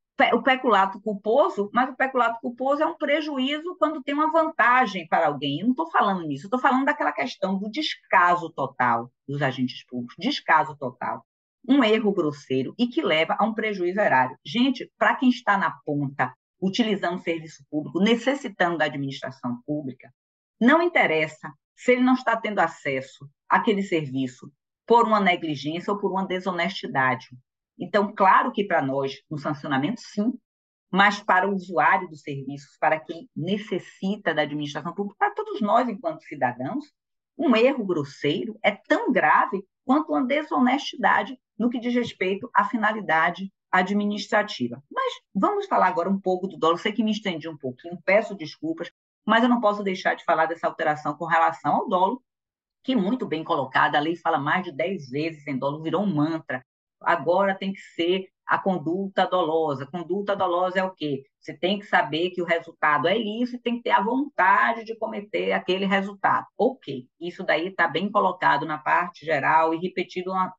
O peculato culposo, mas o peculato culposo é um prejuízo quando tem uma vantagem para alguém. Eu não estou falando nisso, eu estou falando daquela questão do descaso total dos agentes públicos, descaso total. Um erro grosseiro e que leva a um prejuízo erário. Gente, para quem está na ponta, utilizando o serviço público, necessitando da administração pública, não interessa se ele não está tendo acesso àquele serviço por uma negligência ou por uma desonestidade. Então, claro que para nós, no sancionamento, sim, mas para o usuário dos serviços, para quem necessita da administração pública, para todos nós, enquanto cidadãos, um erro grosseiro é tão grave quanto uma desonestidade no que diz respeito à finalidade administrativa. Mas vamos falar agora um pouco do dolo. Sei que me estendi um pouquinho, peço desculpas, mas eu não posso deixar de falar dessa alteração com relação ao dolo, que muito bem colocada, a lei fala mais de dez vezes em dolo, virou um mantra. Agora tem que ser a conduta dolosa. Conduta dolosa é o quê? Você tem que saber que o resultado é ilícito e tem que ter a vontade de cometer aquele resultado. Ok, isso daí está bem colocado na parte geral e repetido uma,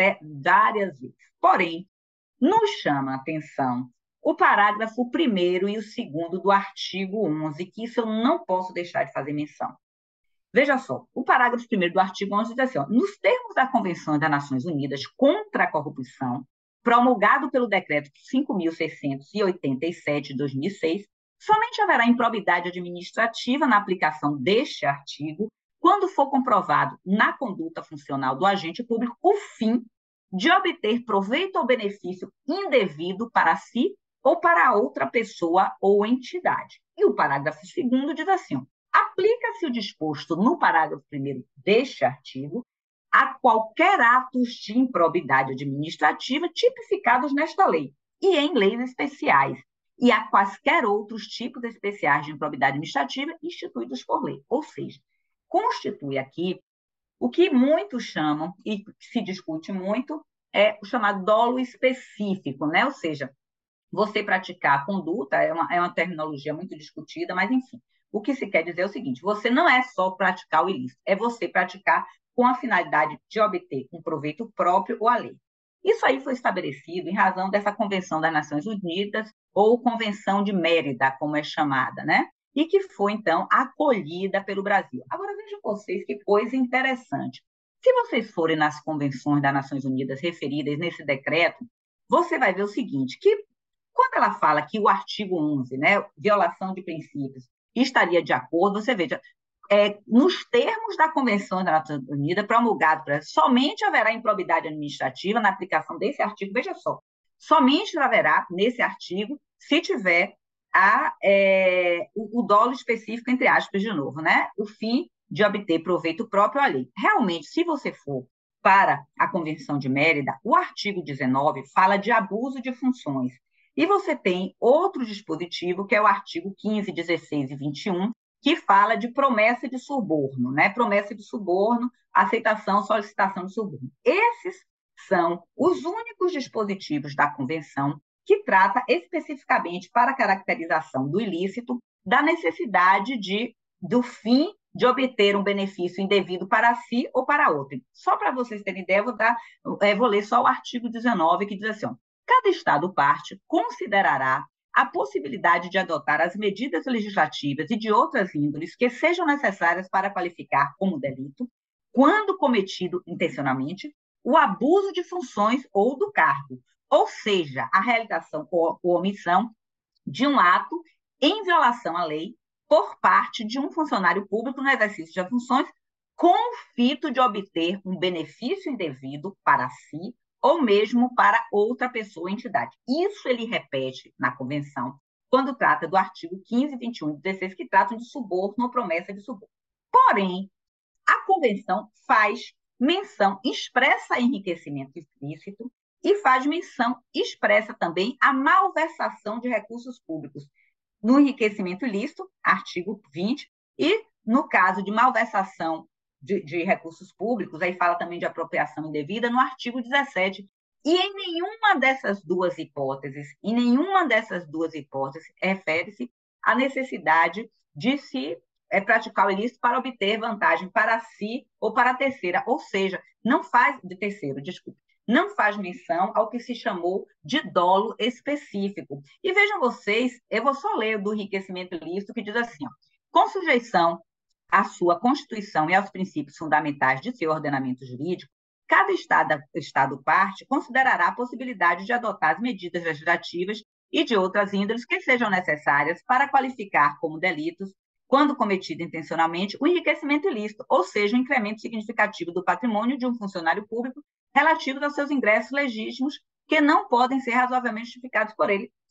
várias vezes. Porém, nos chama a atenção o parágrafo primeiro e o segundo do artigo onze, que isso eu não posso deixar de fazer menção. Veja só, o parágrafo primeiro do artigo onze diz assim, ó, nos termos da Convenção das Nações Unidas contra a Corrupção, promulgado pelo Decreto cinco mil seiscentos e oitenta e sete de dois mil e seis, somente haverá improbidade administrativa na aplicação deste artigo quando for comprovado na conduta funcional do agente público o fim de obter proveito ou benefício indevido para si ou para outra pessoa ou entidade. E o parágrafo segundo diz assim, ó, aplica-se o disposto no parágrafo primeiro deste artigo a qualquer atos de improbidade administrativa tipificados nesta lei e em leis especiais, e a quaisquer outros tipos especiais de improbidade administrativa instituídos por lei. Ou seja, constitui aqui o que muitos chamam, e se discute muito, é o chamado dolo específico, né? Ou seja, você praticar a conduta, é uma, é uma terminologia muito discutida, mas enfim, o que se quer dizer é o seguinte, você não é só praticar o ilícito, é você praticar com a finalidade de obter um proveito próprio ou a lei. Isso aí foi estabelecido em razão dessa Convenção das Nações Unidas, ou Convenção de Mérida, como é chamada, né? E que foi, então, acolhida pelo Brasil. Agora, vejam vocês que coisa interessante. Se vocês forem nas convenções das Nações Unidas referidas nesse decreto, você vai ver o seguinte, que quando ela fala que o artigo onze, né, violação de princípios, estaria de acordo, você veja, é, nos termos da Convenção das Nações Unidas, promulgado, somente haverá improbidade administrativa na aplicação desse artigo, veja só, somente haverá nesse artigo se tiver a, é, o, o dolo específico, entre aspas, de novo, né? O fim de obter proveito próprio à lei. Realmente, se você for para a Convenção de Mérida, o artigo dezenove fala de abuso de funções. E você tem outro dispositivo, que é o artigo quinze, dezesseis e vinte e um, que fala de promessa de suborno, né? Promessa de suborno, aceitação, solicitação de suborno. Esses são os únicos dispositivos da Convenção que trata especificamente para a caracterização do ilícito da necessidade de, do fim de obter um benefício indevido para si ou para outro. Só para vocês terem ideia, vou, dar, é, vou ler só o artigo dezenove, que diz assim, ó, cada Estado-parte considerará a possibilidade de adotar as medidas legislativas e de outras índoles que sejam necessárias para qualificar como delito, quando cometido intencionalmente, o abuso de funções ou do cargo, ou seja, a realização ou omissão de um ato em violação à lei por parte de um funcionário público no exercício de funções com o fito de obter um benefício indevido para si ou mesmo para outra pessoa ou entidade. Isso ele repete na Convenção, quando trata do artigo quinze, vinte e um e dezesseis, que tratam de suborno ou promessa de suborno. Porém, a Convenção faz menção expressa a enriquecimento ilícito e faz menção expressa também a malversação de recursos públicos. No enriquecimento ilícito, artigo vinte, e no caso de malversação de, de recursos públicos, aí fala também de apropriação indevida, no artigo dezessete. E em nenhuma dessas duas hipóteses, em nenhuma dessas duas hipóteses, refere-se à necessidade de se é, praticar o ilícito para obter vantagem para si ou para a terceira, ou seja, não faz, de terceiro, desculpe, não faz menção ao que se chamou de dolo específico. E vejam vocês, eu vou só ler do enriquecimento ilícito, que diz assim, ó, com sujeição à sua Constituição e aos princípios fundamentais de seu ordenamento jurídico, cada Estado, Estado parte considerará a possibilidade de adotar as medidas legislativas e de outras índoles que sejam necessárias para qualificar como delitos, quando cometido intencionalmente, o enriquecimento ilícito, ou seja, o incremento significativo do patrimônio de um funcionário público relativos aos seus ingressos legítimos que não podem ser razoavelmente justificados por ele.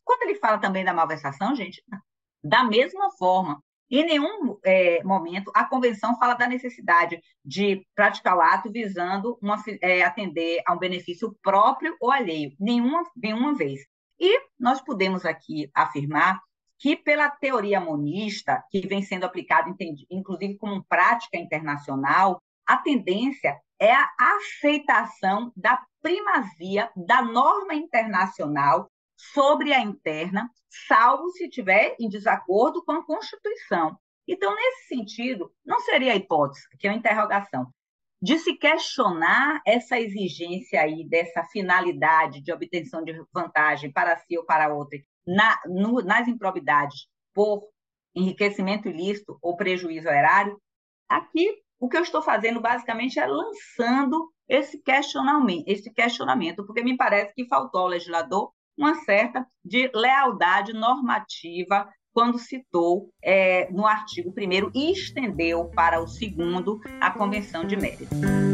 Quando ele fala também da malversação, gente, da mesma forma, em nenhum é, momento a convenção fala da necessidade de praticar o ato visando uma, é, atender a um benefício próprio ou alheio, nenhuma, nenhuma vez. E nós podemos aqui afirmar que, pela teoria monista, que vem sendo aplicada, inclusive como prática internacional, a tendência é a aceitação da primazia da norma internacional sobre a interna, salvo se estiver em desacordo com a Constituição. Então, nesse sentido, não seria a hipótese, que é uma interrogação, de se questionar essa exigência aí, dessa finalidade de obtenção de vantagem para si ou para outro, na, no, nas improbidades por enriquecimento ilícito ou prejuízo erário. Aqui, o que eu estou fazendo, basicamente, é lançando esse questionamento, esse questionamento, porque me parece que faltou ao legislador uma certa de lealdade normativa quando citou é, no artigo primeiro e estendeu para o segundo a Convenção de Mérito.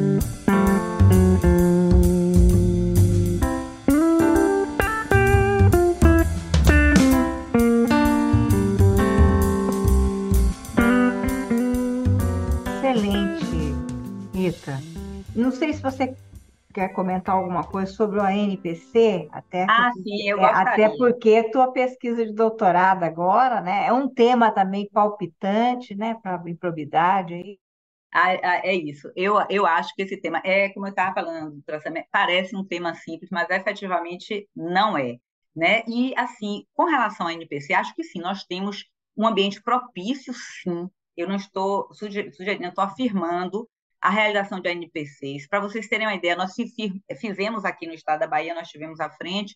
Excelente, Rita. Não sei se você quer comentar alguma coisa sobre o A N P C, até ah, porque, sim, eu é, até gostaria. porque tua pesquisa de doutorado agora, né, é um tema também palpitante, né, para a improbidade aí. Ah, ah, é isso. Eu, eu acho que esse tema é, como eu estava falando, parece um tema simples, mas efetivamente não é, né? E assim, com relação ao N P C, acho que sim, nós temos um ambiente propício, sim. Eu não estou sugerindo, estou afirmando a realização de N P Cs. Para vocês terem uma ideia, nós fizemos aqui no estado da Bahia, nós tivemos à frente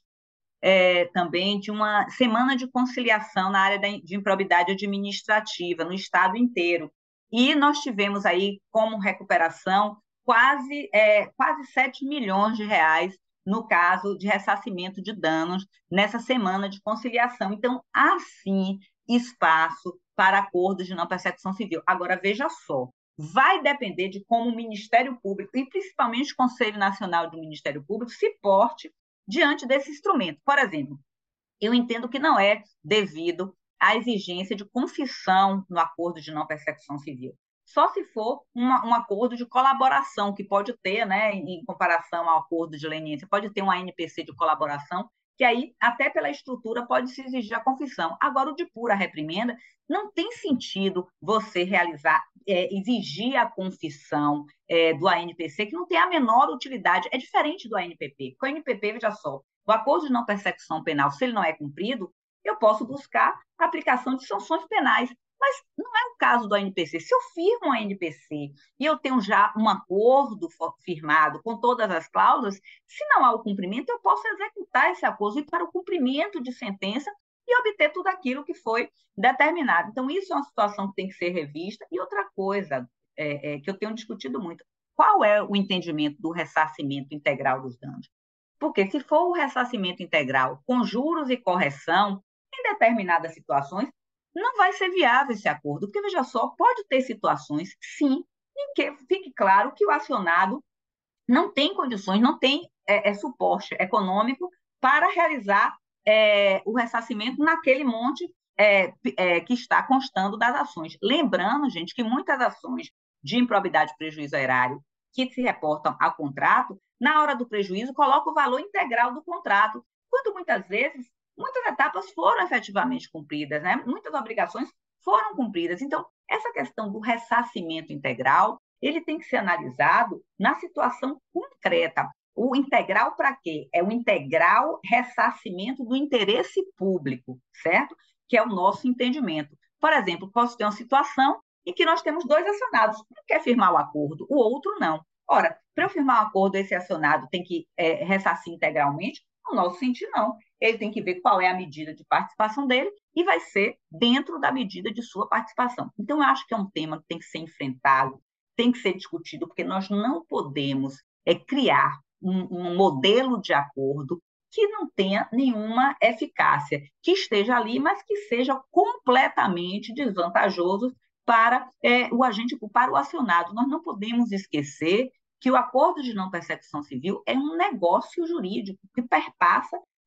é, também de uma semana de conciliação na área de improbidade administrativa, no estado inteiro. E nós tivemos aí, como recuperação, quase, é, quase sete milhões de reais no caso de ressarcimento de danos nessa semana de conciliação. Então, há sim espaço para acordos de não persecução civil. Agora, veja só, vai depender de como o Ministério Público, e principalmente o Conselho Nacional do Ministério Público, se porte diante desse instrumento. Por exemplo, eu entendo que não é devido à exigência de confissão no acordo de não persecução civil. Só se for uma, um acordo de colaboração, que pode ter, né, em comparação ao acordo de leniência, pode ter um A N P C de colaboração, que aí, até pela estrutura, pode se exigir a confissão. Agora, o de pura reprimenda, não tem sentido você realizar, é, exigir a confissão é, do A N P C, que não tem a menor utilidade. É diferente do A N P P, porque o A N P P, veja só, o acordo de não persecução penal, se ele não é cumprido, eu posso buscar a aplicação de sanções penais. Mas não é o caso do A N P C. Se eu firmo um A N P C e eu tenho já um acordo firmado com todas as cláusulas, se não há o cumprimento, eu posso executar esse acordo e ir para o cumprimento de sentença e obter tudo aquilo que foi determinado. Então, isso é uma situação que tem que ser revista. E outra coisa é, é, que eu tenho discutido muito, qual é o entendimento do ressarcimento integral dos danos? Porque se for o ressarcimento integral com juros e correção, em determinadas situações, não vai ser viável esse acordo, porque, veja só, pode ter situações, sim, em que fique claro que o acionado não tem condições, não tem é, é, suporte econômico para realizar é, o ressarcimento naquele monte é, é, que está constando das ações. Lembrando, gente, que muitas ações de improbidade e prejuízo erário que se reportam ao contrato, na hora do prejuízo, coloca o valor integral do contrato, quando muitas vezes muitas etapas foram efetivamente cumpridas, né? Muitas obrigações foram cumpridas. Então, essa questão do ressarcimento integral, ele tem que ser analisado na situação concreta. O integral para quê? É o integral ressarcimento do interesse público, certo? Que é o nosso entendimento. Por exemplo, posso ter uma situação em que nós temos dois acionados. Um quer firmar o acordo, o outro não. Ora, para eu firmar um acordo, esse acionado tem que é, ressarcir integralmente? No nosso sentido, não. Ele tem que ver qual é a medida de participação dele e vai ser dentro da medida de sua participação. Então, eu acho que é um tema que tem que ser enfrentado, tem que ser discutido, porque nós não podemos é, criar um, um modelo de acordo que não tenha nenhuma eficácia, que esteja ali, mas que seja completamente desvantajoso para é, o agente, para o acionado. Nós não podemos esquecer que o acordo de não persecução civil é um negócio jurídico que perpassa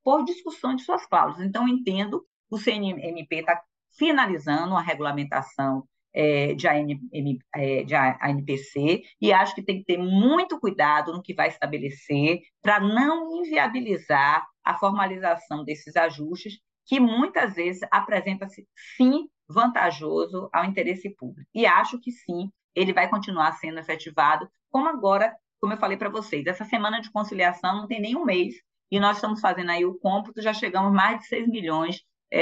por discussão de suas cláusulas. Então, eu entendo que o C N M P está finalizando a regulamentação é, de, A N, é, de A N P C, e acho que tem que ter muito cuidado no que vai estabelecer para não inviabilizar a formalização desses ajustes, que muitas vezes apresenta-se, sim, vantajoso ao interesse público. E acho que, sim, ele vai continuar sendo efetivado, como agora, como eu falei para vocês, essa semana de conciliação não tem nem um mês, e nós estamos fazendo aí o cômputo, já chegamos a mais de seis milhões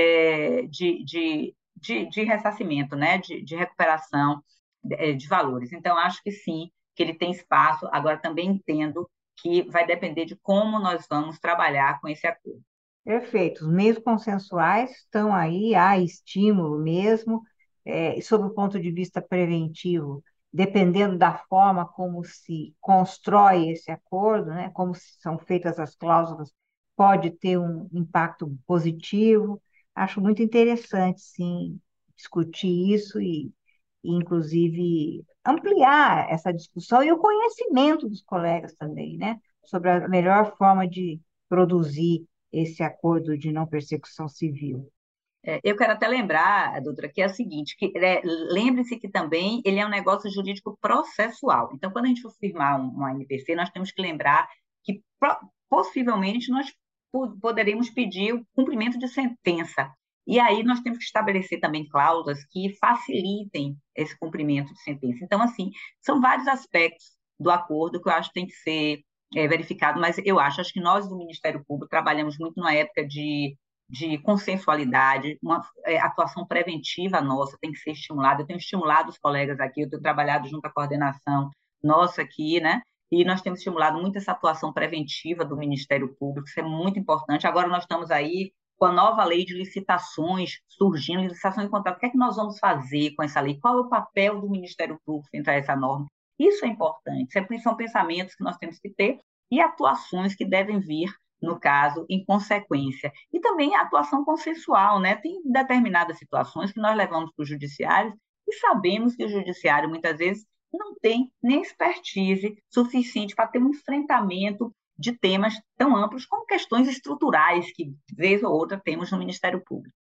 é, de, de, de, de ressarcimento, né? de, de recuperação de, de valores. Então, acho que sim, que ele tem espaço. Agora, também entendo que vai depender de como nós vamos trabalhar com esse acordo. Perfeito. Os meios consensuais estão aí, há estímulo mesmo, é, sob o ponto de vista preventivo, dependendo da forma como se constrói esse acordo, né, como são feitas as cláusulas, pode ter um impacto positivo. Acho muito interessante, sim, discutir isso e, e, inclusive, ampliar essa discussão e o conhecimento dos colegas também, né, sobre a melhor forma de produzir esse acordo de não persecução civil. É, eu quero até lembrar, doutora, que é o seguinte, que é, lembre-se que também ele é um negócio jurídico processual. Então, quando a gente for firmar um, um A N P C, nós temos que lembrar que possivelmente nós poderemos pedir o cumprimento de sentença. E aí nós temos que estabelecer também cláusulas que facilitem esse cumprimento de sentença. Então, assim, são vários aspectos do acordo que eu acho que tem que ser é, verificado, mas eu acho, acho que nós do Ministério Público trabalhamos muito na época de de consensualidade, uma é, atuação preventiva nossa tem que ser estimulada. Eu tenho estimulado os colegas aqui, eu tenho trabalhado junto à coordenação nossa aqui, né? E nós temos estimulado muito essa atuação preventiva do Ministério Público, isso é muito importante. Agora nós estamos aí com a nova lei de licitações surgindo, licitação de contrato. O que é que nós vamos fazer com essa lei? Qual é o papel do Ministério Público frente a essa norma? Isso é importante, são pensamentos que nós temos que ter e atuações que devem vir no caso, em consequência. E também a atuação consensual, né? Tem determinadas situações que nós levamos para o judiciário e sabemos que o judiciário, muitas vezes, não tem nem expertise suficiente para ter um enfrentamento de temas tão amplos como questões estruturais que, vez ou outra, temos no Ministério Público.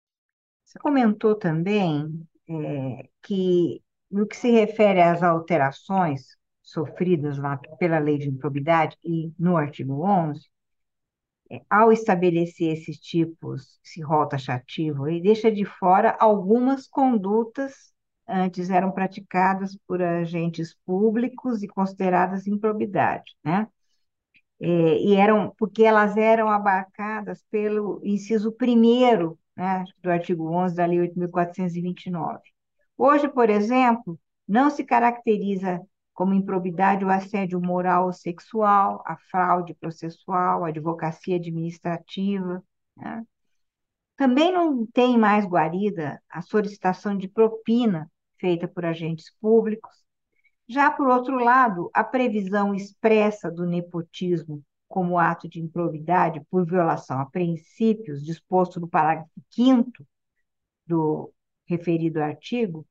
Você comentou também é, que, no que se refere às alterações sofridas lá pela lei de improbidade e no artigo onze, ao estabelecer esses tipos, esse rol taxativo, ele deixa de fora algumas condutas antes eram praticadas por agentes públicos e consideradas improbidade, né? É, e eram, porque elas eram abarcadas pelo inciso primeiro, né, do artigo onze da Lei oito mil quatrocentos e vinte e nove. Hoje, por exemplo, não se caracteriza como improbidade o assédio moral ou sexual, a fraude processual, a advocacia administrativa, né? Também não tem mais guarida a solicitação de propina feita por agentes públicos. Já, por outro lado, a previsão expressa do nepotismo como ato de improbidade por violação a princípios disposto no parágrafo quinto do referido artigo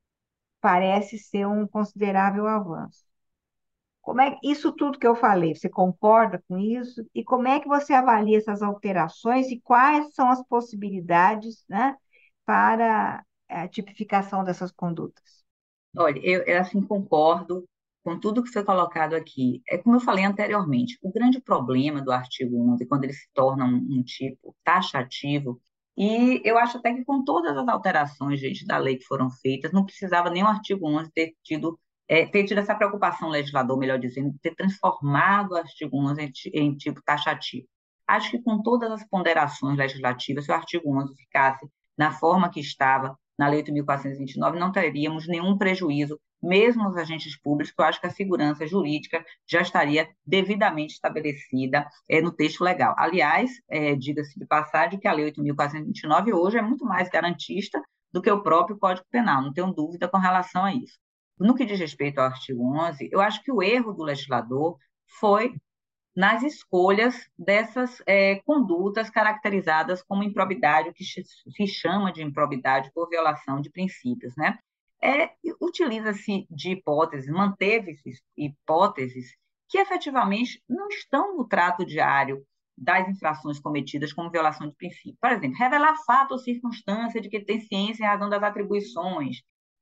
parece ser um considerável avanço. Como é isso tudo que eu falei, você concorda com isso? E como é que você avalia essas alterações e quais são as possibilidades, né, para a tipificação dessas condutas? Olha, eu, eu assim concordo com tudo que foi colocado aqui. É como eu falei anteriormente, o grande problema do artigo onze, quando ele se torna um, um tipo taxativo, e eu acho até que com todas as alterações, gente, da lei que foram feitas, não precisava nem o artigo onze ter tido, é, ter tido essa preocupação legislador, melhor dizendo, de ter transformado o artigo onze em, em tipo taxativo. Acho que com todas as ponderações legislativas, se o artigo onze ficasse na forma que estava, na Lei oito mil quatrocentos e vinte e nove, não teríamos nenhum prejuízo, mesmo os agentes públicos, que eu acho que a segurança jurídica já estaria devidamente estabelecida é, no texto legal. Aliás, é, diga-se de passagem que a Lei oito mil quatrocentos e vinte e nove hoje é muito mais garantista do que o próprio Código Penal, não tenho dúvida com relação a isso. No que diz respeito ao artigo onze, eu acho que o erro do legislador foi nas escolhas dessas é, condutas caracterizadas como improbidade, o que se chama de improbidade por violação de princípios, né? É, utiliza-se de hipóteses, manteve-se hipóteses que efetivamente não estão no trato diário das infrações cometidas como violação de princípio. Por exemplo, revelar fato ou circunstância de que tem ciência em razão das atribuições,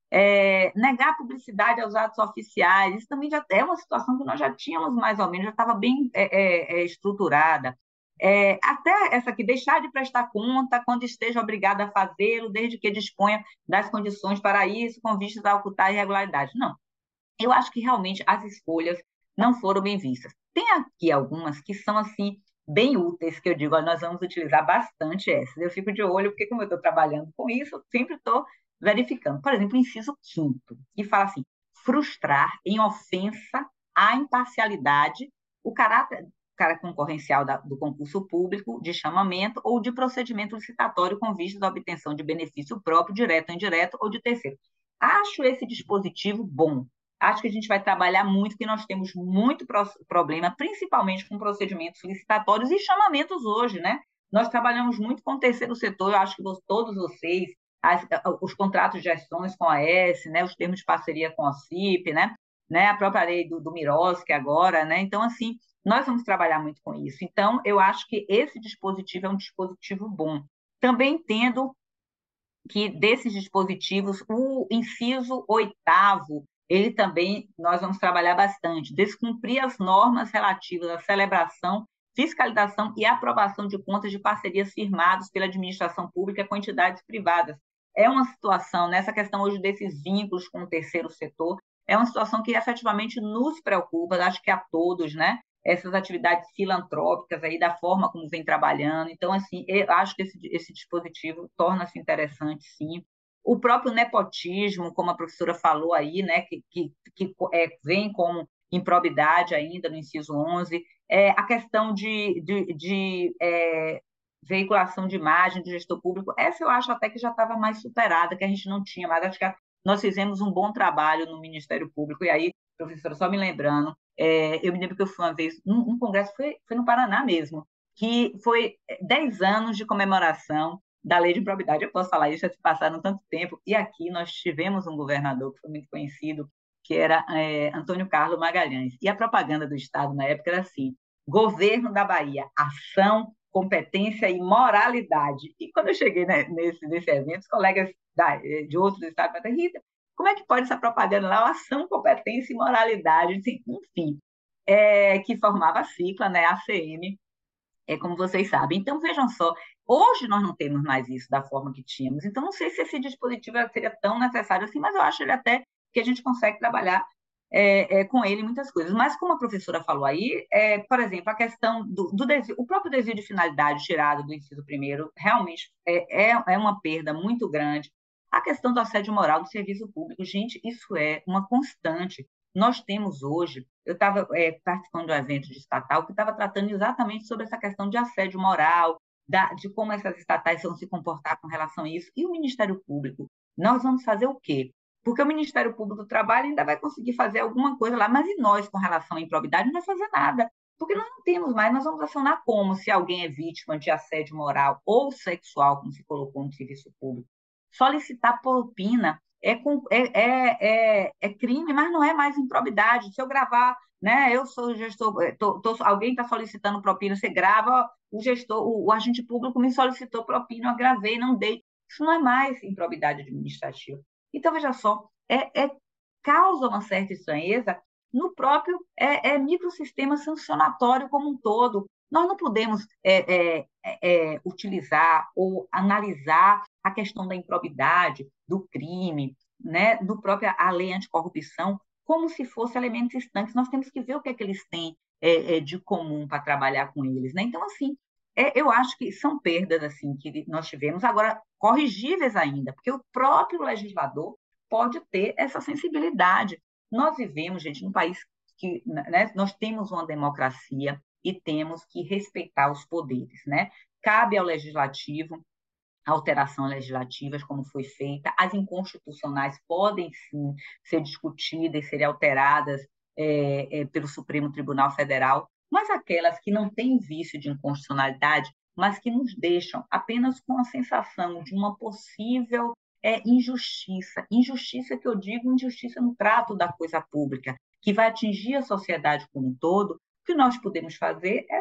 é, negar publicidade aos atos oficiais, isso também já é uma situação que nós já tínhamos mais ou menos, já estava bem é, é, estruturada. É, até essa aqui, deixar de prestar conta quando esteja obrigada a fazê-lo, desde que disponha das condições para isso, com vistas a ocultar irregularidade. Não, eu acho que realmente as escolhas não foram bem vistas. Tem aqui algumas que são assim bem úteis, que eu digo, ó, nós vamos utilizar bastante essas. Eu fico de olho, porque como eu estou trabalhando com isso, eu sempre estou verificando. Por exemplo, o inciso quinto, que fala assim, frustrar em ofensa à imparcialidade o caráter, caráter concorrencial da, do concurso público, de chamamento ou de procedimento licitatório com vista à obtenção de benefício próprio, direto ou indireto, ou de terceiro. Acho esse dispositivo bom. Acho que a gente vai trabalhar muito, porque nós temos muito problema, principalmente com procedimentos licitatórios e chamamentos hoje, né? Nós trabalhamos muito com o terceiro setor, eu acho que todos vocês, as, os contratos de gestões com a S, né? Os termos de parceria com a C I P, né? Né? A própria lei do, do Miroski agora, né? Então, assim, nós vamos trabalhar muito com isso. Então, eu acho que esse dispositivo é um dispositivo bom. Também entendo que desses dispositivos, o inciso oitavo, ele também, nós vamos trabalhar bastante, descumprir as normas relativas à celebração, fiscalização e aprovação de contas de parcerias firmadas pela administração pública com entidades privadas. É uma situação, nessa questão hoje desses vínculos com o terceiro setor, é uma situação que efetivamente nos preocupa, acho que a todos, né? Essas atividades filantrópicas aí, da forma como vem trabalhando. Então, assim, eu acho que esse, esse dispositivo torna-se interessante, sim. O próprio nepotismo, como a professora falou aí, né, que, que, que é, vem como improbidade ainda no inciso onze, é, a questão de, de, de é, veiculação de imagem do gestor público, essa eu acho até que já estava mais superada, que a gente não tinha, mas acho que nós fizemos um bom trabalho no Ministério Público, e aí, professora, só me lembrando, é, eu me lembro que eu fui uma vez, num, num congresso, foi, foi no Paraná mesmo, que foi dez anos de comemoração da lei de improbidade. Eu posso falar isso, já se passaram tanto tempo, e aqui nós tivemos um governador que foi muito conhecido, que era é, Antônio Carlos Magalhães, e a propaganda do Estado na época era assim, governo da Bahia, ação, competência e moralidade. E quando eu cheguei né, nesse, nesse evento, os colegas da, de outros estados falaram, Rita, como é que pode essa propaganda lá, ação, competência e moralidade, enfim, é, que formava a cicla, né, a C M, é, como vocês sabem. Então, vejam só, hoje nós não temos mais isso da forma que tínhamos, então não sei se esse dispositivo seria tão necessário assim, mas eu acho ele até que a gente consegue trabalhar é, é, com ele muitas coisas. Mas, como a professora falou aí, é, por exemplo, a questão do, do desvio, o próprio desvio de finalidade tirado do inciso primeiro realmente é, é, é uma perda muito grande. A questão do assédio moral do serviço público, gente, isso é uma constante. Nós temos hoje, eu estava é, participando de um evento de estatal que estava tratando exatamente sobre essa questão de assédio moral, da, de como essas estatais vão se comportar com relação a isso, e o Ministério Público. Nós vamos fazer o quê? Porque o Ministério Público do Trabalho ainda vai conseguir fazer alguma coisa lá, mas e nós, com relação à improbidade, não vai fazer nada. Porque nós não temos mais, nós vamos acionar como se alguém é vítima de assédio moral ou sexual, como se colocou no serviço público. Solicitar propina é, é, é, é crime, mas não é mais improbidade. Se eu gravar, né, eu sou gestor, tô, tô, alguém está solicitando propina, você grava, o gestor, o, o agente público me solicitou propina, eu gravei, não dei. Isso não é mais improbidade administrativa. Então, veja só, é, é, causa uma certa estranheza no próprio é, é, microsistema sancionatório como um todo. Nós não podemos é, é, é, utilizar ou analisar a questão da improbidade, do crime, né, do própria a lei anticorrupção, como se fossem elementos estanques. Nós temos que ver o que é que eles têm é, é, de comum para trabalhar com eles. Né? Então, assim, é, eu acho que são perdas assim que nós tivemos, agora corrigíveis ainda, porque o próprio legislador pode ter essa sensibilidade. Nós vivemos, gente, num país que né, nós temos uma democracia e temos que respeitar os poderes. Né? Cabe ao legislativo alterações legislativas, como foi feita, as inconstitucionais podem, sim, ser discutidas e serem alteradas é, é, pelo Supremo Tribunal Federal, mas aquelas que não têm vício de inconstitucionalidade, mas que nos deixam apenas com a sensação de uma possível é, injustiça, injustiça que eu digo, injustiça no trato da coisa pública, que vai atingir a sociedade como um todo, o que nós podemos fazer é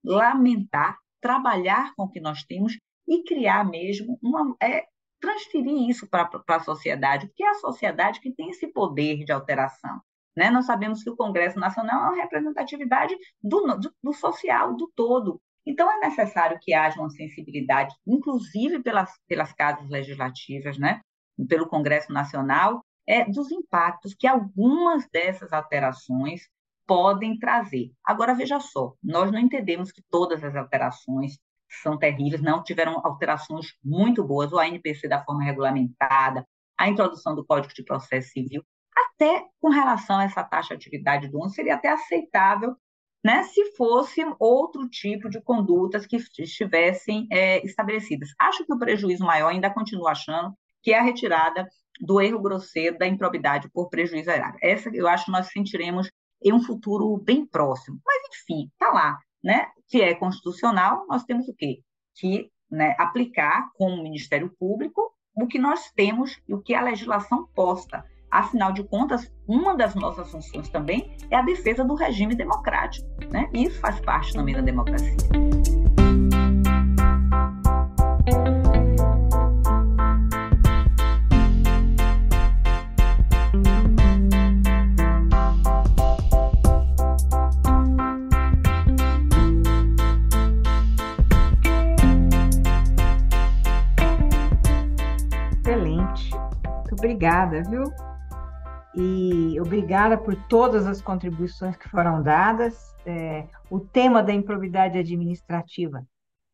lamentar, trabalhar com o que nós temos e criar mesmo, uma, é, transferir isso para a sociedade, porque é a sociedade que tem esse poder de alteração. Né? Nós sabemos que o Congresso Nacional é uma representatividade do, do, do social, do todo. Então, é necessário que haja uma sensibilidade, inclusive pelas, pelas casas legislativas, né? Pelo Congresso Nacional, é, dos impactos que algumas dessas alterações podem trazer. Agora, veja só, nós não entendemos que todas as alterações são terríveis, não tiveram alterações muito boas, o A N P C da forma regulamentada, a introdução do Código de Processo Civil, até com relação a essa taxa de atividade do ônibus, seria até aceitável, né, se fosse outro tipo de condutas que estivessem é, estabelecidas. Acho que o prejuízo maior, ainda continuo achando, que é a retirada do erro grosseiro da improbidade por prejuízo erário. Essa eu acho que nós sentiremos em um futuro bem próximo. Mas, enfim, está lá, né? Se é constitucional, nós temos o quê? Que, né, aplicar como Ministério Público o que nós temos e o que a legislação posta. Afinal de contas, uma das nossas funções também é a defesa do regime democrático, né? E isso faz parte também da democracia. Excelente. Muito obrigada, viu? E obrigada por todas as contribuições que foram dadas. É, o tema da improbidade administrativa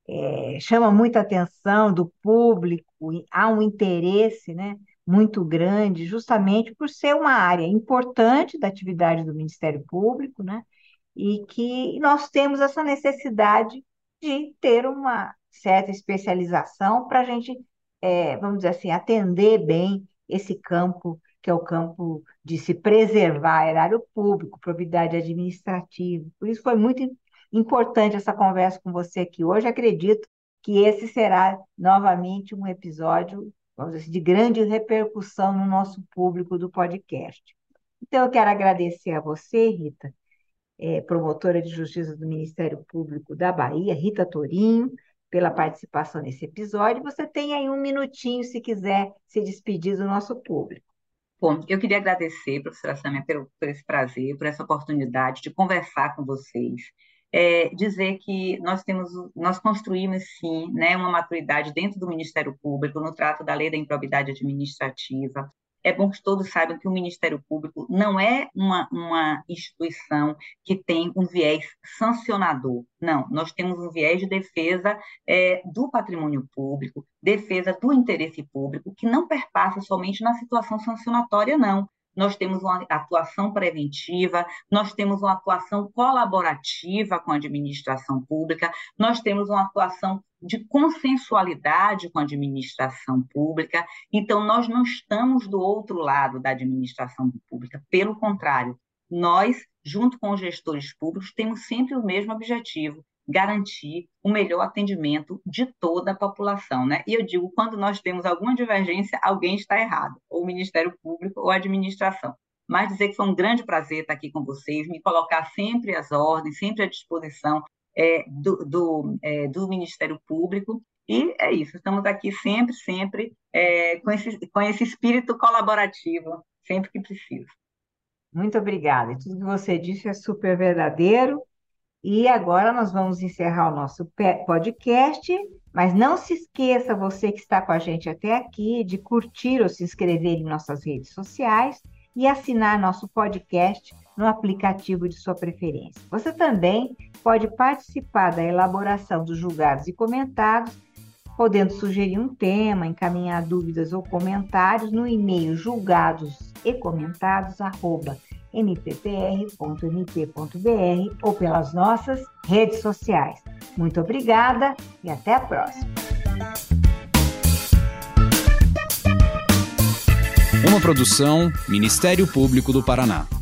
é, chama muita atenção do público, há um interesse, né, muito grande, justamente por ser uma área importante da atividade do Ministério Público, né, e que nós temos essa necessidade de ter uma certa especialização para a gente, é, vamos dizer assim, atender bem esse campo que é o campo de se preservar erário público, probidade administrativa. Por isso foi muito importante essa conversa com você aqui hoje. Acredito que esse será novamente um episódio, vamos dizer assim, de grande repercussão no nosso público do podcast. Então, eu quero agradecer a você, Rita, é, promotora de Justiça do Ministério Público da Bahia, Rita Torinho, pela participação nesse episódio. Você tem aí um minutinho, se quiser se despedir do nosso público. Bom, eu queria agradecer, professora Sâmia, por, por esse prazer, por essa oportunidade de conversar com vocês. É, dizer que nós temos, nós construímos, sim, né, uma maturidade dentro do Ministério Público no trato da lei da improbidade administrativa. É bom que todos saibam que o Ministério Público não é uma, uma instituição que tem um viés sancionador. Não, nós temos um viés de defesa é, do patrimônio público, defesa do interesse público, que não perpassa somente na situação sancionatória, não. Nós temos uma atuação preventiva, nós temos uma atuação colaborativa com a administração pública, nós temos uma atuação de consensualidade com a administração pública. Então, nós não estamos do outro lado da administração pública, pelo contrário, nós, junto com os gestores públicos, temos sempre o mesmo objetivo, garantir o melhor atendimento de toda a população, né? E eu digo, quando nós temos alguma divergência, alguém está errado, ou o Ministério Público ou a administração. Mas dizer que foi um grande prazer estar aqui com vocês, me colocar sempre às ordens, sempre à disposição é, do, do, é, do Ministério Público, e é isso, estamos aqui sempre, sempre é, com, esse, com esse espírito colaborativo, sempre que precisa. Muito obrigada. Tudo que você disse é super verdadeiro. E agora nós vamos encerrar o nosso podcast, mas não se esqueça, você que está com a gente até aqui, de curtir ou se inscrever em nossas redes sociais e assinar nosso podcast no aplicativo de sua preferência. Você também pode participar da elaboração dos julgados e comentados, podendo sugerir um tema, encaminhar dúvidas ou comentários no e-mail julgados e comentados arroba m p p r ponto m p ponto b r ou pelas nossas redes sociais. Muito obrigada e até a próxima. Uma produção Ministério Público do Paraná.